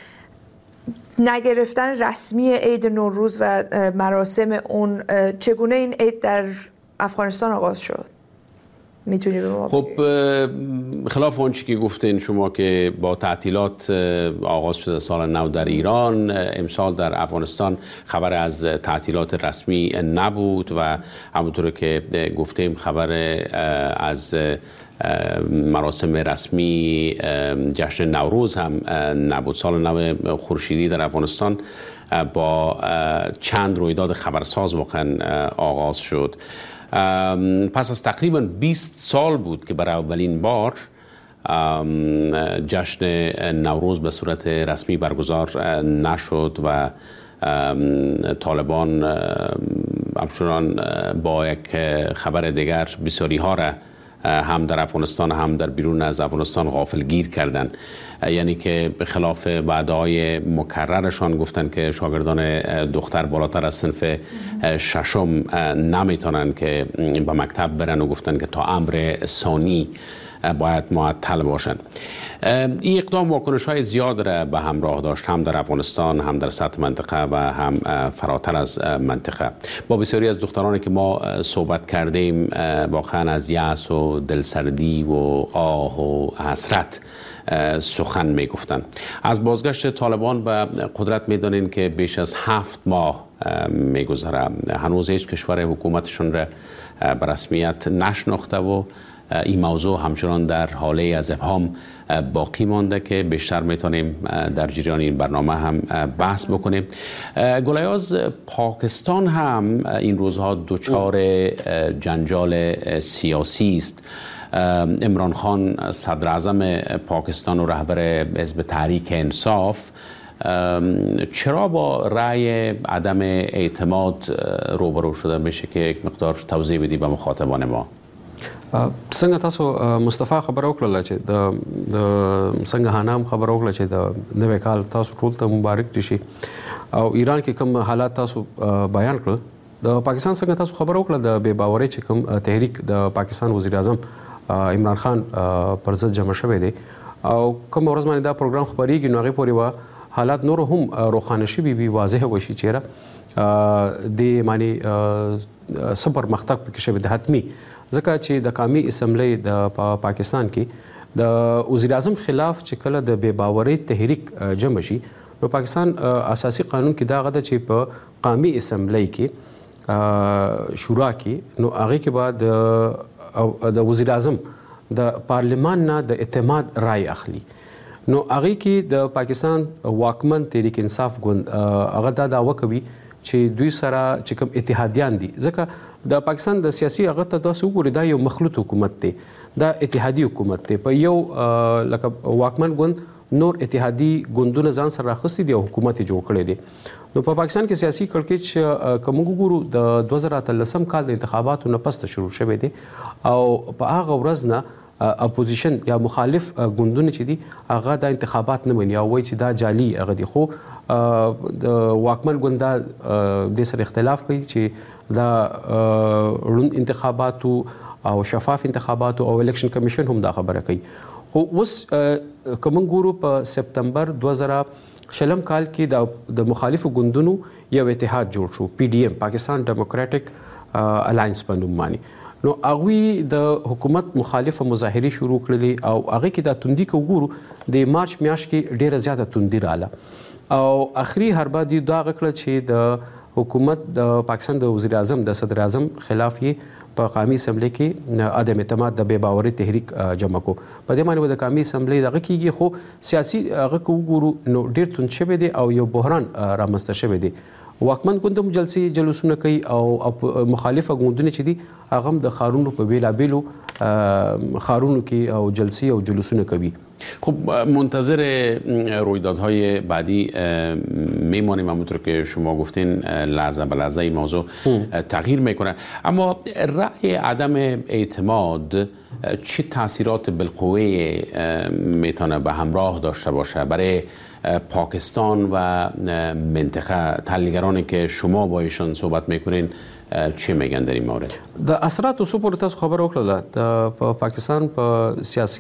نگرفتن رسمی عید نوروز و مراسم اون، چگونه این عید در افغانستان آغاز شد؟ میتونی به ما خب خلاف آنچه که گفتین شما که با تعطیلات آغاز شده سال نو در ایران، امسال در افغانستان خبر از تعطیلات رسمی نبود و همونطور که گفتیم خبر از مراسم رسمی جشن نوروز هم نبود. سال نو خورشیدی در افغانستان با چند رویداد خبرساز واقعا آغاز شد. پس از تقریبا 20 سال بود که برای اولین بار جشن نوروز به صورت رسمی برگزار نشد و طالبان همچنان با یک خبر دیگر بسیاری ها را هم در افغانستان هم در بیرون از افغانستان غافلگیر کردن. یعنی که به خلاف وعده‌های مکررشان گفتن که شاگردان دختر بالاتر از صنف ششم نمیتونن که به مکتب برن و گفتن که تا امر ثانی باید معطل باشن. این اقدام واکنش‌های زیاد را به همراه داشت، هم در افغانستان هم در سطح منطقه و هم فراتر از منطقه. با بسیاری از دخترانی که ما صحبت کردیم واقعا از یأس و دلسردی و آه و حسرت سخن می گفتن. از بازگشت طالبان به قدرت می دانین که بیش از 7 ماه می گذره. هنوز هیچ کشور حکومتشون را به رسمیت نشناخته و این موضوع همچنان در حاله از ابهام باقی مانده که بیشتر میتونیم در جریان این برنامه هم بحث بکنیم. گلیاز، پاکستان هم این روزها دچار جنجال سیاسی است. عمران خان صدر اعظم پاکستان و رهبر حزب تحریک انصاف چرا با رأی عدم اعتماد روبرو شده؟ میشه که یک مقدار توضیح بدی به مخاطبان ما. څنګه تاسو مصطفی خبر وکړه چې د څنګه هانام خبر وکړه چې د نوې کال تاسو ټول ته مبارک دي شي او ایران کې کوم حالات تاسو بیان کړل. د پاکستان څنګه تاسو خبر وکړه د بے باورۍ چې کوم تحریک د پاکستان وزیر اعظم عمران خان پر ضد جمع شوی دی او کوم ورځ باندې دا پروګرام خبرېږي نو هغه پورې و حالات نور هم روښانه شي وي واضح وشي چیرې د معنی صبر مختق پکې شوی د حتمی ځکه چې د قومي اسمبلی د پاکستان کې د وزیر اعظم خلاف چې کله د بے باورۍ تحریک جمع شي نو پاکستان اساسي قانون کې دا غده چې په قومي اسمبلی کې شورا کې نو هغه کې بعد د وزیر اعظم د پارلیمان نه د اعتماد رائے اخلي. نو هغه کې د پاکستان واکمن تحریک انصاف ګوند هغه دا دعوه کوي چې دوی سره چې کوم اتحادیان دي ځکه د پاکستان د سیاسي هغه ته تاسو وګورئ دا یو مخلوط حکومت دی، دا اتحادي حکومت دی. په یو لکه واکمن ګوند نور اتحادي ګوندونه ځان سره راخستي دي او حکومت جوړ کړی دی. نو په پاکستان کې سیاسي کړکېچ کوم وګورو د 2013 کال د انتخاباتو نه پس شروع شوی دی او په هغه ورځ نه اپوزیشن یا مخالف ګوندونه چې دي هغه د انتخابات نه مني او وایي چې دا جعلي هغه دي، خو د واکمن ګوند د سره اختلاف کوي چې دا روند انتخاباتو او شفاف انتخاباتو او الیکشن کمیشن هم دا خبره کوي. خو اوس کوم ګورو په سپتمبر 2020 کال کې د مخالفو ګوندونو یو اتحاد جوړ شو، پی ډی ایم پاکستان ډیموکراټک الاینس په نوم باندې. نو هغوی د حکومت مخالفه مظاهرې شروع کړلې او هغه کې دا توندي کو ګورو د مارچ میاشت کې ډیره زیاته توندي رااله او اخري حربه دی دا غکړه چې د حکومت د پاکستان د وزیر اعظم د صدر اعظم خلاف یې په قومي اسمبلی کې عدم اعتماد د بے باوري تحریک جمع کو. په دې معنی د قومي اسمبلی دغه کېږي، خو سیاسي هغه کو ګورو نو ډیر توند شوی دی او یو بحران رامنځته شوی دی. واکمن ګوند هم جلوسونه کوي او مخالفه ګوندونه چې دي هغه هم د ښارونو په بیلابیلو ښارونو کې او جلسې او جلوسونه کوي. خب منتظر رویدادهای بعدی میمانیم. همونطور که شما گفتین لحظه به لحظه این موضوع تغییر میکنه، اما رأی عدم اعتماد چه تاثیرات بالقوه میتونه به همراه داشته باشه برای پاکستان و منطقه؟ تحلیلگرانی که شما با ایشان صحبت میکنین چه میگن در این مورد؟ د اثراتو څو پورې تاسو خبر وکړه د پاکستان په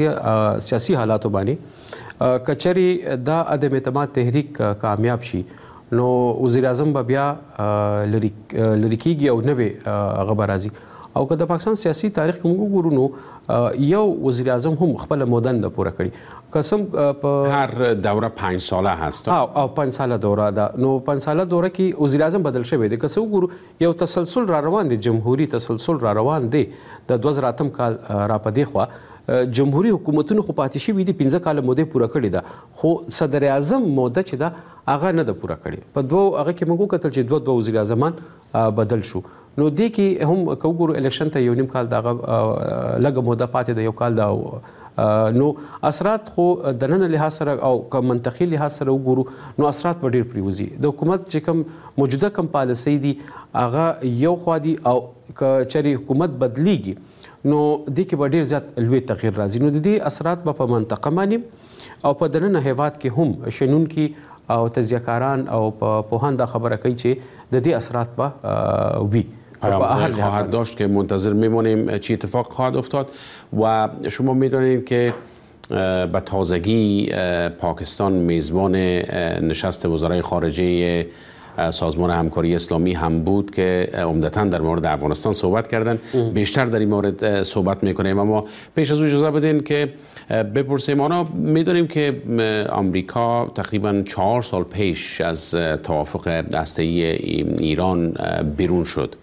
سیاسي حالاتو باندې کچري دا عدم اعتماد تحریک کامیاب شي نو وزیر اعظم بیا لری کیږي او نه به هغه راځي. او که د پاکستان سیاسي تاریخ کوم وګورو نو یو وزیر اعظم هم خپل مودن د پوره کړی قسم په هر دوره 5 ساله هست او 5 ساله دوره ده. نو 5 ساله دوره کې وزیر اعظم بدل شوی دی. که څه وګورو یو تسلسل را روان دی، جمهوریت تسلسل را روان دی. د 2008 کال را پدې خوا جمهوریت حکومتونو خو پاتې شوي دي 15 کال موده پوره کړې ده، خو صدر اعظم موده چې ده هغه نه ده پوره کړې. په دوه هغه کې موږ کتل چې دوه وزیر اعظمان بدل شو. نو دې کې هم که وګورو الیکشن ته یو نیم کال دغه لږه موده پاتې ده، یو کال ده. نو اثرات خو د نن لحاظ سره او که منطقي لحاظ سره وګورو نو اثرات به ډېر پرېوځي. د حکومت چې کوم موجوده کوم پالیسۍ دي هغه یو خوا دي او که چېرې حکومت بدلیږي نو دې کې به ډېر زیات لوی تغییر راځي. نو د دې اثرات به په منطقه باندې او په دننه هیواد کې هم شنونکي او تجزیه‌کاران او پوهان دا خبره کوي چې د دې اثرات به وي. خواهد داشت که منتظر میمونیم چی اتفاق خواهد افتاد. و شما میدونید که به تازگی پاکستان میزبان نشست وزرای خارجه سازمان همکاری اسلامی هم بود که عمدتاً در مورد افغانستان صحبت کردن. بیشتر در این مورد صحبت میکنیم، اما پیش از او اجازه بدین که بپرسیم. آنها میدونیم که آمریکا تقریباً 4 سال پیش از توافق هسته‌ای ایران بیرون شد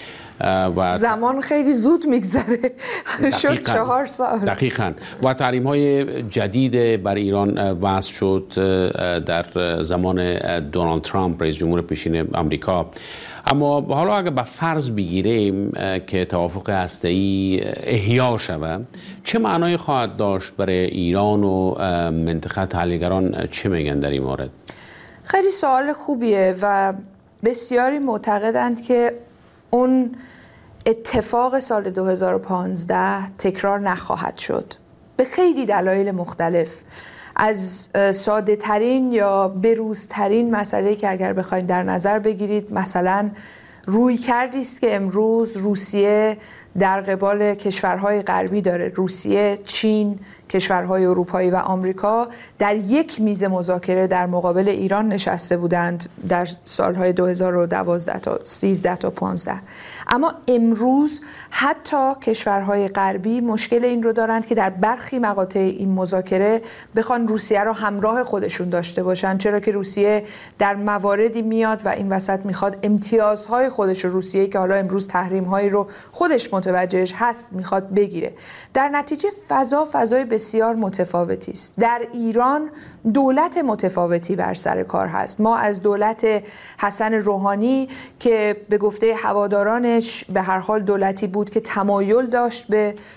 و زمان خیلی زود میگذره. شد 4 سال دقیقاً. و تحریم های جدید بر ایران وضع شد در زمان دونالد ترامپ رئیس جمهور پیشین آمریکا. اما حالا اگر به فرض بگیریم که توافق هسته‌ای احیا شود، چه معنای خواهد داشت برای ایران و منطقه؟ تحلیلگران چه میگن در این مورد؟ خیلی سوال خوبیه و بسیاری معتقدند که اون اتفاق سال 2015 تکرار نخواهد شد به خیلی دلایل مختلف. از ساده ترین یا بروزترین مسئله که اگر بخواید در نظر بگیرید مثلا روی کردی است که امروز روسیه در قبال کشورهای غربی داره. روسیه، چین، کشورهای اروپایی و آمریکا در یک میز مذاکره در مقابل ایران نشسته بودند در سالهای 2012 تا 13 تا 15. اما امروز حتی کشورهای غربی مشکل این رو دارند که در برخی مقاطع این مذاکره بخوان روسیه رو همراه خودشون داشته باشن، چرا که روسیه در مواردی میاد و این وسط میخواد امتیازهای خودش رو، روسیه که حالا امروز تحریم‌هایی رو خودش متوجهش هست میخواد بگیره. در نتیجه فضای بسیار متفاوتی است. در ایران دولت متفاوتی بر سر کار هست. ما از دولت حسن روحانی که به گفته هوادارانش به هر حال دولتی بود که تمایل داشت به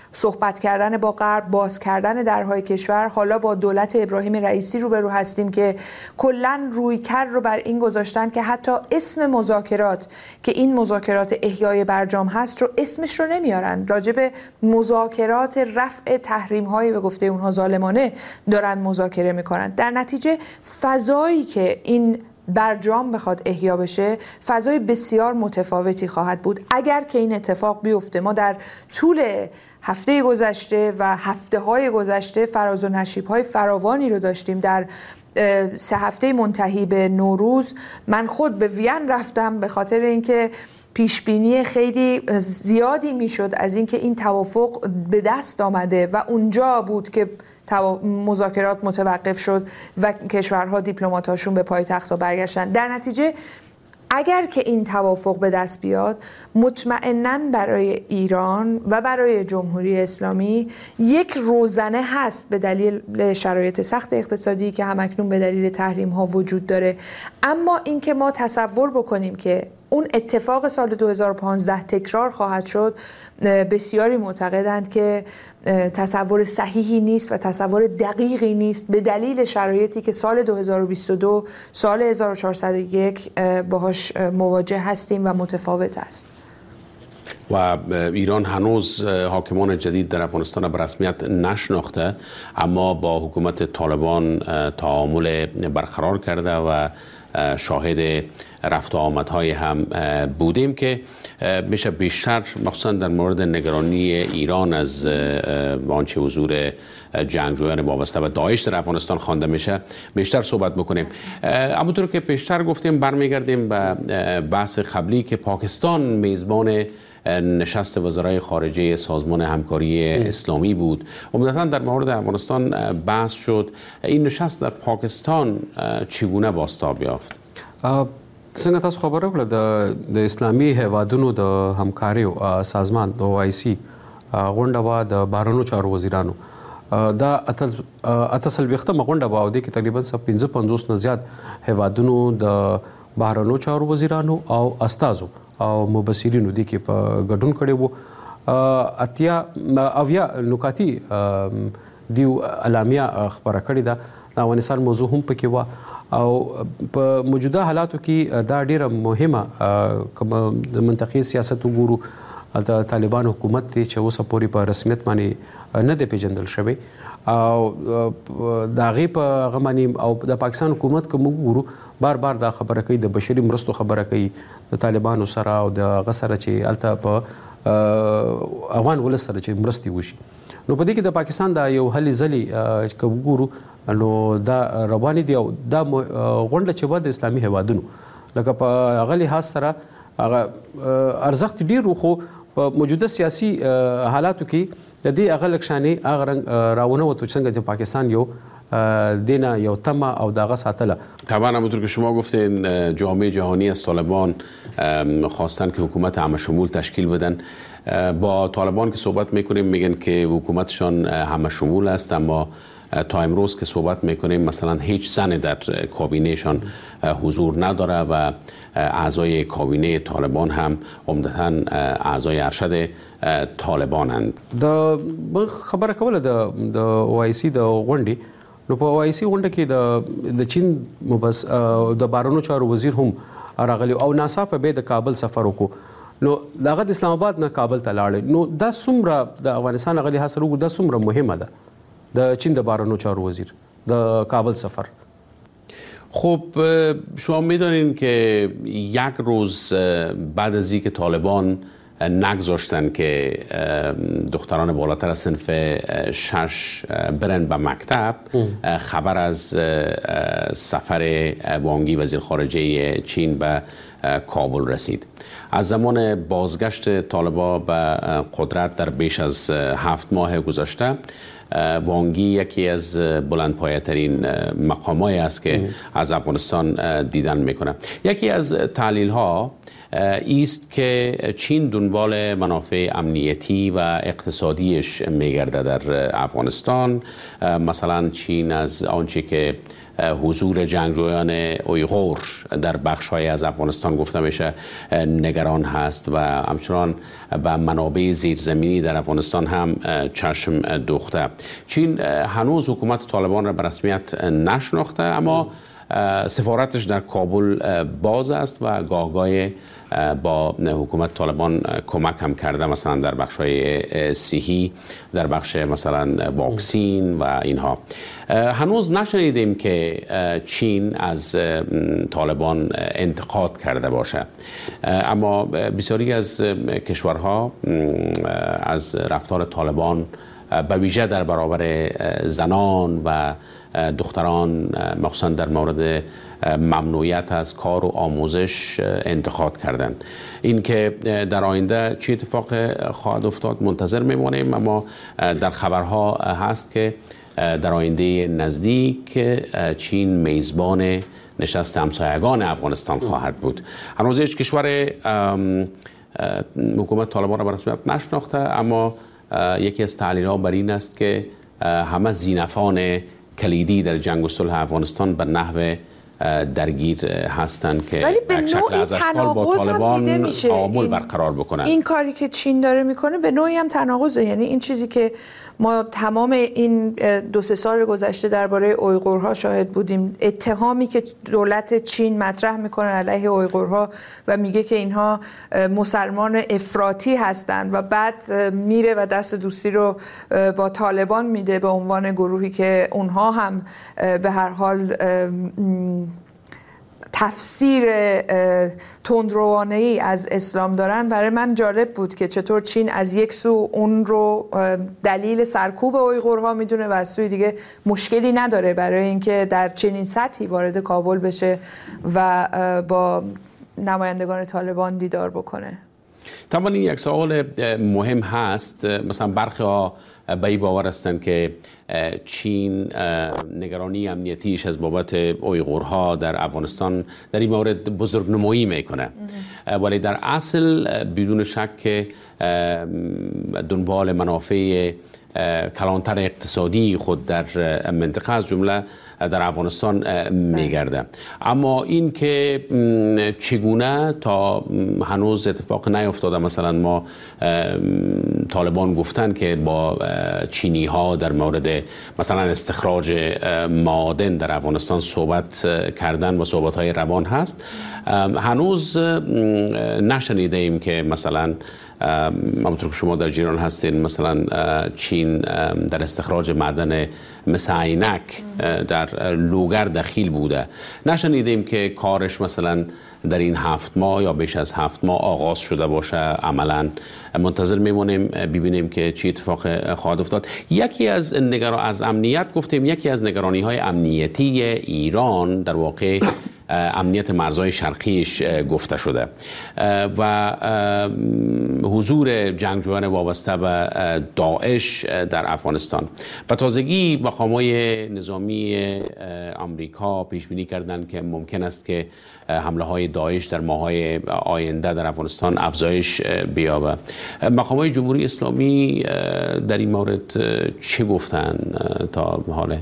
صحبت کردن با غرب، باز کردن درهای کشور. حالا با دولت ابراهیم رئیسی روبرو هستیم که کلاً رویکرد رو بر این گذاشتن که حتی اسم مذاکرات که این مذاکرات احیای برجام هست رو اسمش رو نمیارن، راجع به مذاکرات رفع تحریم‌های به گفته اونها ظالمانه دارن مذاکره میکنن. در نتیجه فضایی که این برجام بخواد احیا بشه فضای بسیار متفاوتی خواهد بود. اگر که این اتفاق بیفته، ما در طول هفته گذشته و هفته‌های گذشته فراز و نشیب‌های فراوانی رو داشتیم. در 3 هفته منتهی به نوروز من خود به وین رفتم به خاطر اینکه پیشبینی خیلی زیادی میشد از اینکه این توافق به دست آمده و اونجا بود که مذاکرات متوقف شد و کشورها دیپلماتاشون به پایتخت‌ها برگشتن. در نتیجه اگر که این توافق به دست بیاد، مطمئناً برای ایران و برای جمهوری اسلامی یک روزنه هست به دلیل شرایط سخت اقتصادی که همکنون به دلیل تحریم ها وجود داره. اما اینکه ما تصور بکنیم که اون اتفاق سال 2015 تکرار خواهد شد، بسیاری معتقدند که تصور صحیحی نیست و تصور دقیقی نیست به دلیل شرایطی که سال 2022 سال 1401 باهاش مواجه هستیم و متفاوت است. و ایران هنوز حاکمان جدید در افغانستان به رسمیت نشناخته، اما با حکومت طالبان تعامل برقرار کرده و شاهد رفت و آمدهای هم بودیم که میشه بیشتر مخصوصا در مورد نگرانی ایران از آنچه حضور جنگجویان وابسته به داعش در افغانستان خوانده میشه بیشتر صحبت بکنیم. همونطور که پیشتر گفتیم برمیگردیم به بحث قبلی که پاکستان میزبان نشست وزرای خارجه سازمان همکاری اسلامی بود. عمدتاً در مورد افغانستان بحث شد. این نشست در پاکستان چگونه بازتاب یافت؟ څنګه تاسو خبره وکړه د اسلامي هیوادونو د همکاري سازمان د OIC غونډه وا د بهرنیو چارو وزیرانو دا اتسلويختمه غونډه وا او د کې تقریبا 55 نه زیات هیوادونو د بهرنیو چارو وزیرانو او استازو او مبصرینو د کې په ګډون کړي وو. اتیا اویا نکاتی دیو اعلامیه خبره کړې ده. د افغانستان موضوع هم پکې و او په موجوده حالاتو کې دا ډیره مهمه کوم د منطقي سیاست وګورو د طالبان حکومت چې اوس پورې په رسمیت باندې نه دی پیژندل شوی او د هغې په غمانی او د پاکستان حکومت که موږ وګورو بار بار دا خبره کوي د بشري مرستو خبره کوي د طالبانو سره او د هغه سره چې هلته په افغان ولس سره چې مرستې وشي. نو په دې کې د پاکستان دا یو هلې ځلې که وګورو نو دا روانې دي او دا غونډه چې وه د اسلامي هیوادونو لکه په هغه لحاظ سره هغه ارزښت ډېر و، خو په موجوده سیاسي حالاتو کې د دې هغه لږ شانې هغه رنګ راونه وتو چې څنګه چې پاکستان یو دینا یو تمه او داغه ساتله. طبعا همونطور که شما گفتین جامعه جهانی از طالبان خواستن که حکومت همه شمول تشکیل بدن. با طالبان که صحبت میکنیم میگن که حکومتشان همه شمول است، اما تا امروز که صحبت میکنیم مثلا هیچ زن در کابینهشان حضور نداره و اعضای کابینه طالبان هم عمدتاً اعضای ارشد طالبانند. د خبره کوله د OIC د غونډې نو په OIC غونډه کې د چین د بهرنیو چارو وزیر هم راغلی او ناڅاپه به د کابل سفر وکړو. نو دغه د اسلام آباد نه کابل ته لاړ. نو دا څومره د افغانستان غلي حاصل وګ دا څومره مهمه ده د چین د بهرنیو چارو وزیر د کابل سفر. خب شما میدانین که یک روز بعد از اینکه طالبان نگذاشتن که دختران بالاتر از صنف 6 برن به مکتب، خبر از سفر وانگی وزیر خارجه چین به کابل رسید. از زمان بازگشت طالبان به قدرت در بیش از 7 ماه گذشته، وانگی یکی از بلندپایه ترین مقامایی است که از افغانستان دیدن میکنه. یکی از تحلیل ها ایست که چین دنبال منافع امنیتی و اقتصادیش میگرده در افغانستان. مثلا چین از آنچه که حضور جنگجویان اویغور در بخش‌های از افغانستان گفته میشه نگران هست و همچنان به منابع زیرزمینی در افغانستان هم چشم دوخته. چین هنوز حکومت طالبان را به رسمیت نشناخته، اما سفارتش در کابل باز است و گاهگاه با حکومت طالبان کمک هم کرده، مثلا در بخش‌های صحی، در بخش مثلا واکسین و اینها. هنوز نشنیدیم که چین از طالبان انتقاد کرده باشه، اما بسیاری از کشورها از رفتار طالبان به ویژه در برابر زنان و دختران، مخصوصا در مورد ممنوعیت از کار و آموزش، انتقاد کردند. این که در آینده چه اتفاق خواهد افتاد منتظر میمانیم، اما در خبرها هست که در آینده نزدیک چین میزبان نشست همسایگان افغانستان خواهد بود. هنوز هیچ کشور حکومت طالبان را به رسمیت نشناخته، اما یکی از تحلیل‌ها بر این است که همه زینفان کلیدی در جنگ و صلح افغانستان به نحو درگیر هستند که ولی به نوعی تناقض هم دیده میشه. تعامل برقرار بکنن. این کاری که چین داره میکنه به نوعی هم تناقضه. یعنی این چیزی که ما تمام این 2-3 سال گذشته درباره اویغورها شاهد بودیم، اتهامی که دولت چین مطرح میکنه علیه اویغورها و میگه که اینها مسلمان افراطی هستند و بعد میره و دست دوستی رو با طالبان میده به عنوان گروهی که اونها هم به هر حال تفسیر تندروانه‌ای از اسلام دارن. برای من جالب بود که چطور چین از یک سو اون رو دلیل سرکوب اویغورها میدونه و از سوی دیگه مشکلی نداره برای اینکه در چنین سطحی وارد کابل بشه و با نمایندگان طالبان دیدار بکنه. طبعا این یک سوال مهم هست. مثلا برخی ها به این باور هستند که چین نگرانی امنیتیش از بابت اویغورها در افغانستان در این مورد بزرگنمایی میکنه، ولی در اصل بدون شک دنبال منافع کلانتر اقتصادی خود در منطقه از جمله در افغانستان میگرده. اما این که چگونه تا هنوز اتفاق نیفتاده، مثلا ما طالبان گفتن که با چینی ها در مورد مثلا استخراج معادن در افغانستان صحبت کردن و صحبت های روان هست، هنوز نشنیده ایم که مثلا همونطور که شما در جریان هستین مثلا چین در استخراج معدن مثل عینک در لوگر دخیل بوده. نشنیدیم که کارش مثلا در این 7 ماه یا بیش از 7 ماه آغاز شده باشه. عملا منتظر میمونیم ببینیم که چی اتفاق خواهد افتاد. یکی از امنیت گفتیم، یکی از نگرانی های امنیتی ایران در واقع امنیت مرزهای شرقیش گفته شده و حضور جنگجویان وابسته به داعش در افغانستان. به تازگی مقامات نظامی آمریکا پیش بینی کردند که ممکن است که حمله های داعش در ماه‌های آینده در افغانستان افزایش بیابه. مقامات جمهوری اسلامی در این مورد چه گفتن تا حاله؟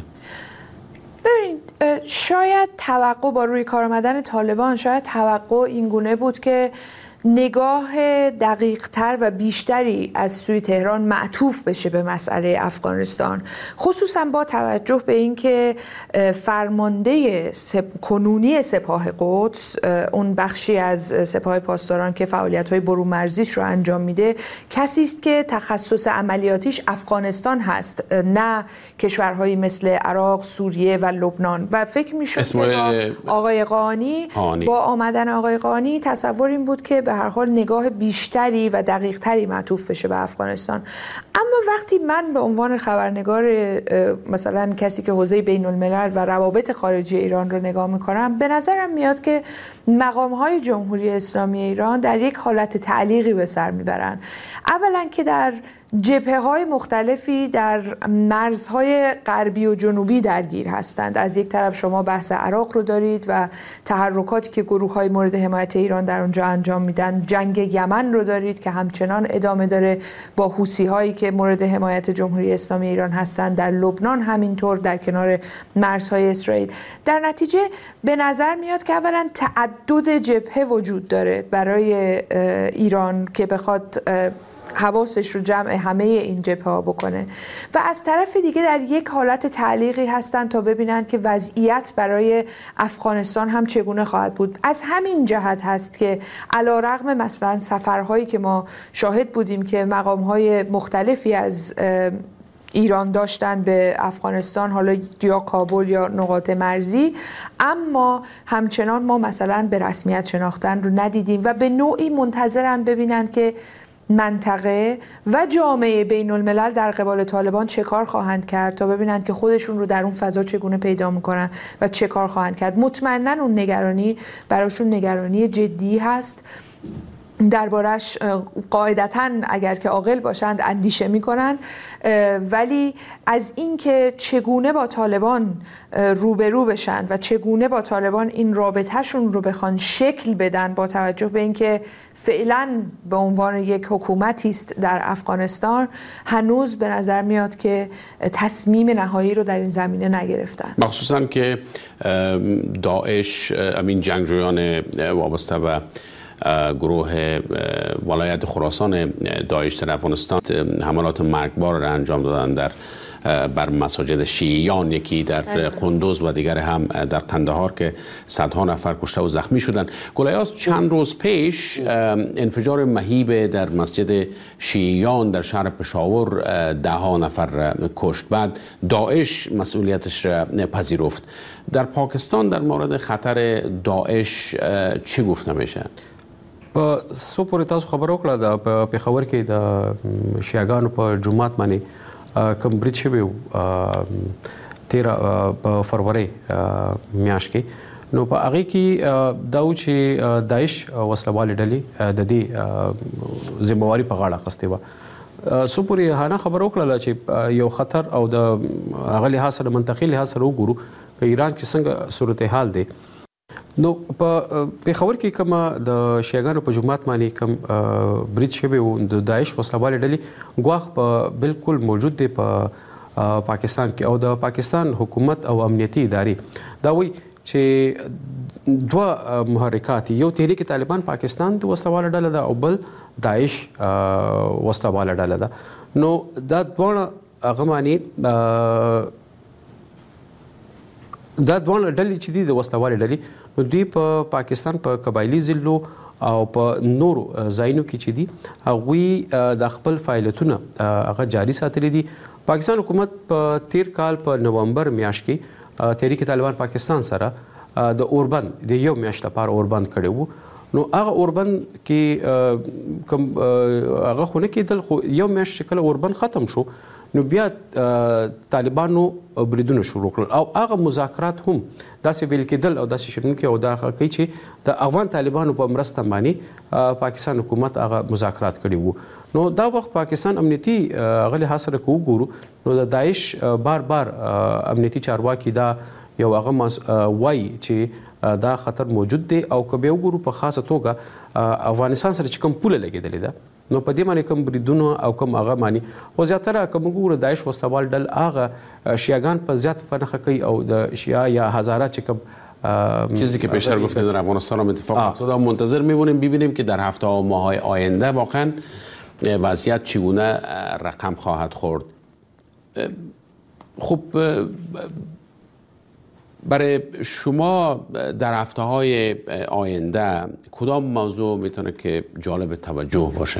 شاید توقع با روی کار آمدن طالبان، شاید توقع این گونه بود که نگاه دقیق تر و بیشتری از سوی تهران معطوف بشه به مسئله افغانستان، خصوصا با توجه به اینکه فرمانده کنونی سپاه قدس، اون بخشی از سپاه پاسداران که فعالیت‌های برون مرزیش رو انجام میده، کسی است که تخصص عملیاتیش افغانستان هست، نه کشورهایی مثل عراق، سوریه و لبنان. و فکر میشد که آقای قانی با آمدن آقای قانی تصور این بود که به هر حال نگاه بیشتری و دقیق تری معطوف بشه به افغانستان. اما وقتی من به عنوان خبرنگار مثلا کسی که حوزه بین الملل و روابط خارجی ایران رو نگاه میکنم، به نظرم میاد که مقام‌های جمهوری اسلامی ایران در یک حالت تعلیقی به سر میبرن. اولا که در جبهه‌های مختلفی در مرزهای غربی و جنوبی درگیر هستند. از یک طرف شما بحث عراق رو دارید و تحرکاتی که گروه‌های مورد حمایت ایران در اونجا انجام میدن. جنگ یمن رو دارید که همچنان ادامه داره با حوثی‌هایی که مورد حمایت جمهوری اسلامی ایران هستند. در لبنان همینطور، در کنار مرزهای اسرائیل. در نتیجه به نظر میاد که اولا تعدد جبهه وجود داره برای ایران که بخواد حواسش رو جمع همه این جبهه‌ها بکنه و از طرف دیگه در یک حالت تعلیقی هستن تا ببینن که وضعیت برای افغانستان هم چگونه خواهد بود. از همین جهت هست که علیرغم مثلا سفرهایی که ما شاهد بودیم که مقام‌های مختلفی از ایران داشتن به افغانستان، حالا یا کابل یا نقاط مرزی، اما همچنان ما مثلا به رسمیت شناختن رو ندیدیم و به نوعی منتظرن ببینن که منطقه و جامعه بین الملل در قبال طالبان چه کار خواهند کرد تا ببینند که خودشون رو در اون فضا چگونه پیدا میکنن و چه کار خواهند کرد. مطمئناً اون نگرانی براشون نگرانی جدی هست، دربارش قاعدتاً اگر که عاقل باشند اندیشه میکنن، ولی از اینکه چگونه با طالبان روبرو بشن و چگونه با طالبان این رابطهشون رو بخوان شکل بدن با توجه به اینکه فعلا به عنوان یک حکومتی است در افغانستان، هنوز به نظر میاد که تصمیم نهایی رو در این زمینه نگرفتن. مخصوصاً که داعش، امین جنگجویان وابسته و گروه ولایت خراسان داعش در افغانستان حملات مرگبار را انجام دادن بر مساجد شیعیان، یکی در قندوز و دیگر هم در قندهار که صدها نفر کشته و زخمی شدند. گولیاس چند روز پیش انفجار مهیب در مسجد شیعیان در شهر پشاور 10 نفر کشت. بعد داعش مسئولیتش را پذیرفت. در پاکستان در مورد خطر داعش چی گفته میشه؟ په څو پورې تاسو خبر وکړه د پېښور کې د شیعاګانو په جومات باندې کوم برید شوی و 13 په فروری میاشت کې، نو په هغې کې دا و چې داعش وسلوالې ډلې د دې ذمهواري په غاړه اخیستې وه. څو پورې هانه خبر وکړله چې یو خطر او د هغه لحاظ سره منطقي لحاظ سره وګورو که ایران کې څنګه صورتحال دی. نو په پېښور کې کوم د شیعاګانو په جومات باندې کوم برید شوی و د داعش وسلوالې ډلې ګواښ په بالکل موجود دی په پاکستان کې، او د پاکستان حکومت او امنیتي ادارې دا وایي چې 2 محرکات، یو تحریک طالبان پاکستان د وسلواله ډله ده او بل داعش وسلواله ډله ده. نو دا دواړه هغه معنی دا دوه ډلې چې دي د وسلوالې ډلې، نو دوی په پاکستان په قبایلي ضلعو او په نورو ځایونو کې چې دي هغوی د خپل فعالیتونه هغه جاري ساتلي دي. پاکستان حکومت په تیر کال په نومبر میاشت کې تحریک طالبان پاکستان سره د اوربند د یو میاشت لپاره اوربند کړی وو. نو هغه اوربند کې کوم هغه خو نه کېدل، خو یو میاشت چې کله اوربند ختم شو نو بیا طالبانو بریدونه شروع کړل او هغه مذاکرات هم داسې ویل کېدل او داسې شنونکي او دا کوي چې د افغان طالبانو په مرسته باندې پاکستان حکومت هغه مذاکرات کړي وو. نو دا وخت پاکستان امنیتي هغه لحاظ سره که وګورو نو د داعش بار امنیتي چارواکي دا یو هغه وایي چې دا خطر موجود دی، او که بیا وګورو په خاصه توګه افغانستان سره چې کوم پوله لګېدلې ده نو په دې باندې کوم بریدونه او کوم هغه معنی خو زیاتره که موږ وګورو داعش وسلوال ډل هغه شیعاګان په زیات په نښه کوي او د شیعه یا هزاره چې کوم چیزی که پیشتر گفتیم در افغانستان هم اتفاق افتاده. منتظر می‌مونیم ببینیم که در هفته و ماه‌های آینده واقعا وضعیت چگونه رقم خواهد خورد. خب برای شما در هفته‌های آینده کدام موضوع میتونه که جالب توجه باشه؟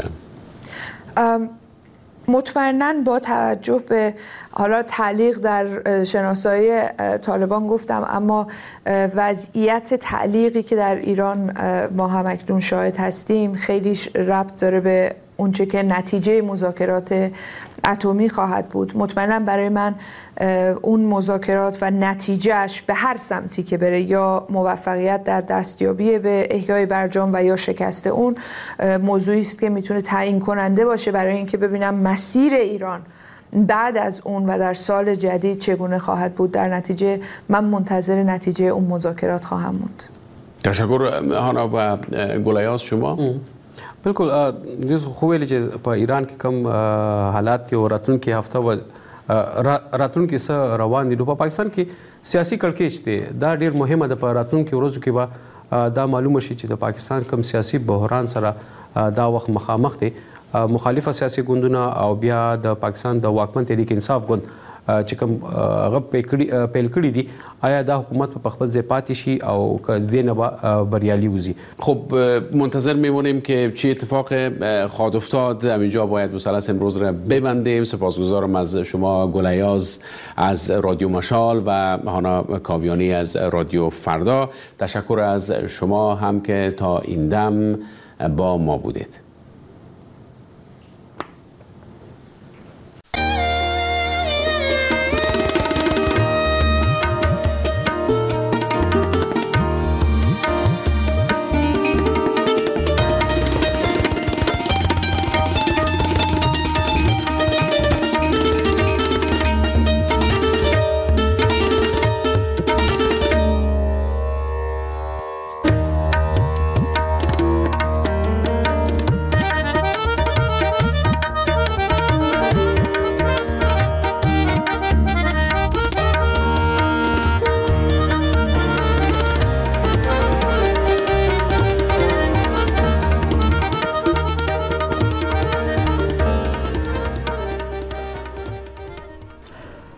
مطمئناً با توجه به حالا تعلیق در شناسایی طالبان گفتم، اما وضعیت تعلیقی که در ایران ما همکنون شاهد هستیم خیلی ربط داره به اونچه که نتیجه مذاکرات اتمی خواهد بود. مطمئنا برای من اون مذاکرات و نتیجهش به هر سمتی که بره، یا موفقیت در دستیابی به احیای برجام و یا شکست اون، موضوعی است که میتونه تعیین کننده باشه برای اینکه ببینم مسیر ایران بعد از اون و در سال جدید چگونه خواهد بود. در نتیجه من منتظر نتیجه اون مذاکرات خواهم بود. تشکر هانا و گلیاس. شما بالکل دیز خوبه چې په ایران کې کوم حالات کې او راتلونکي هفته و راتلونکي څه روان دي، نو په پاکستان کې سیاسي کړکېچ دی. دا ډیر مهمه ده په راتلونکي ورځو کې به دا معلومه شي چې د پاکستان کوم سیاسي بحران سره دا وخت مخامخ دي. مخالفه سیاسي ګوندونه او بیا د پاکستان د واکمن تحریک انصاف ګوند چې کوم غو پیل کړی دي، آیا دا حکومت په خپل ځای پاتې شي او کدی نه بریالي وزي؟ خب منتظر میمونیم که چه اتفاق خواهد افتاد. همینجا باید مثلث امروز را ببندیم. سپاسگزارم از شما گلیاز از رادیو مشال و هانا کاویانی از رادیو فردا. تشکر از شما هم که تا این دم با ما بودید.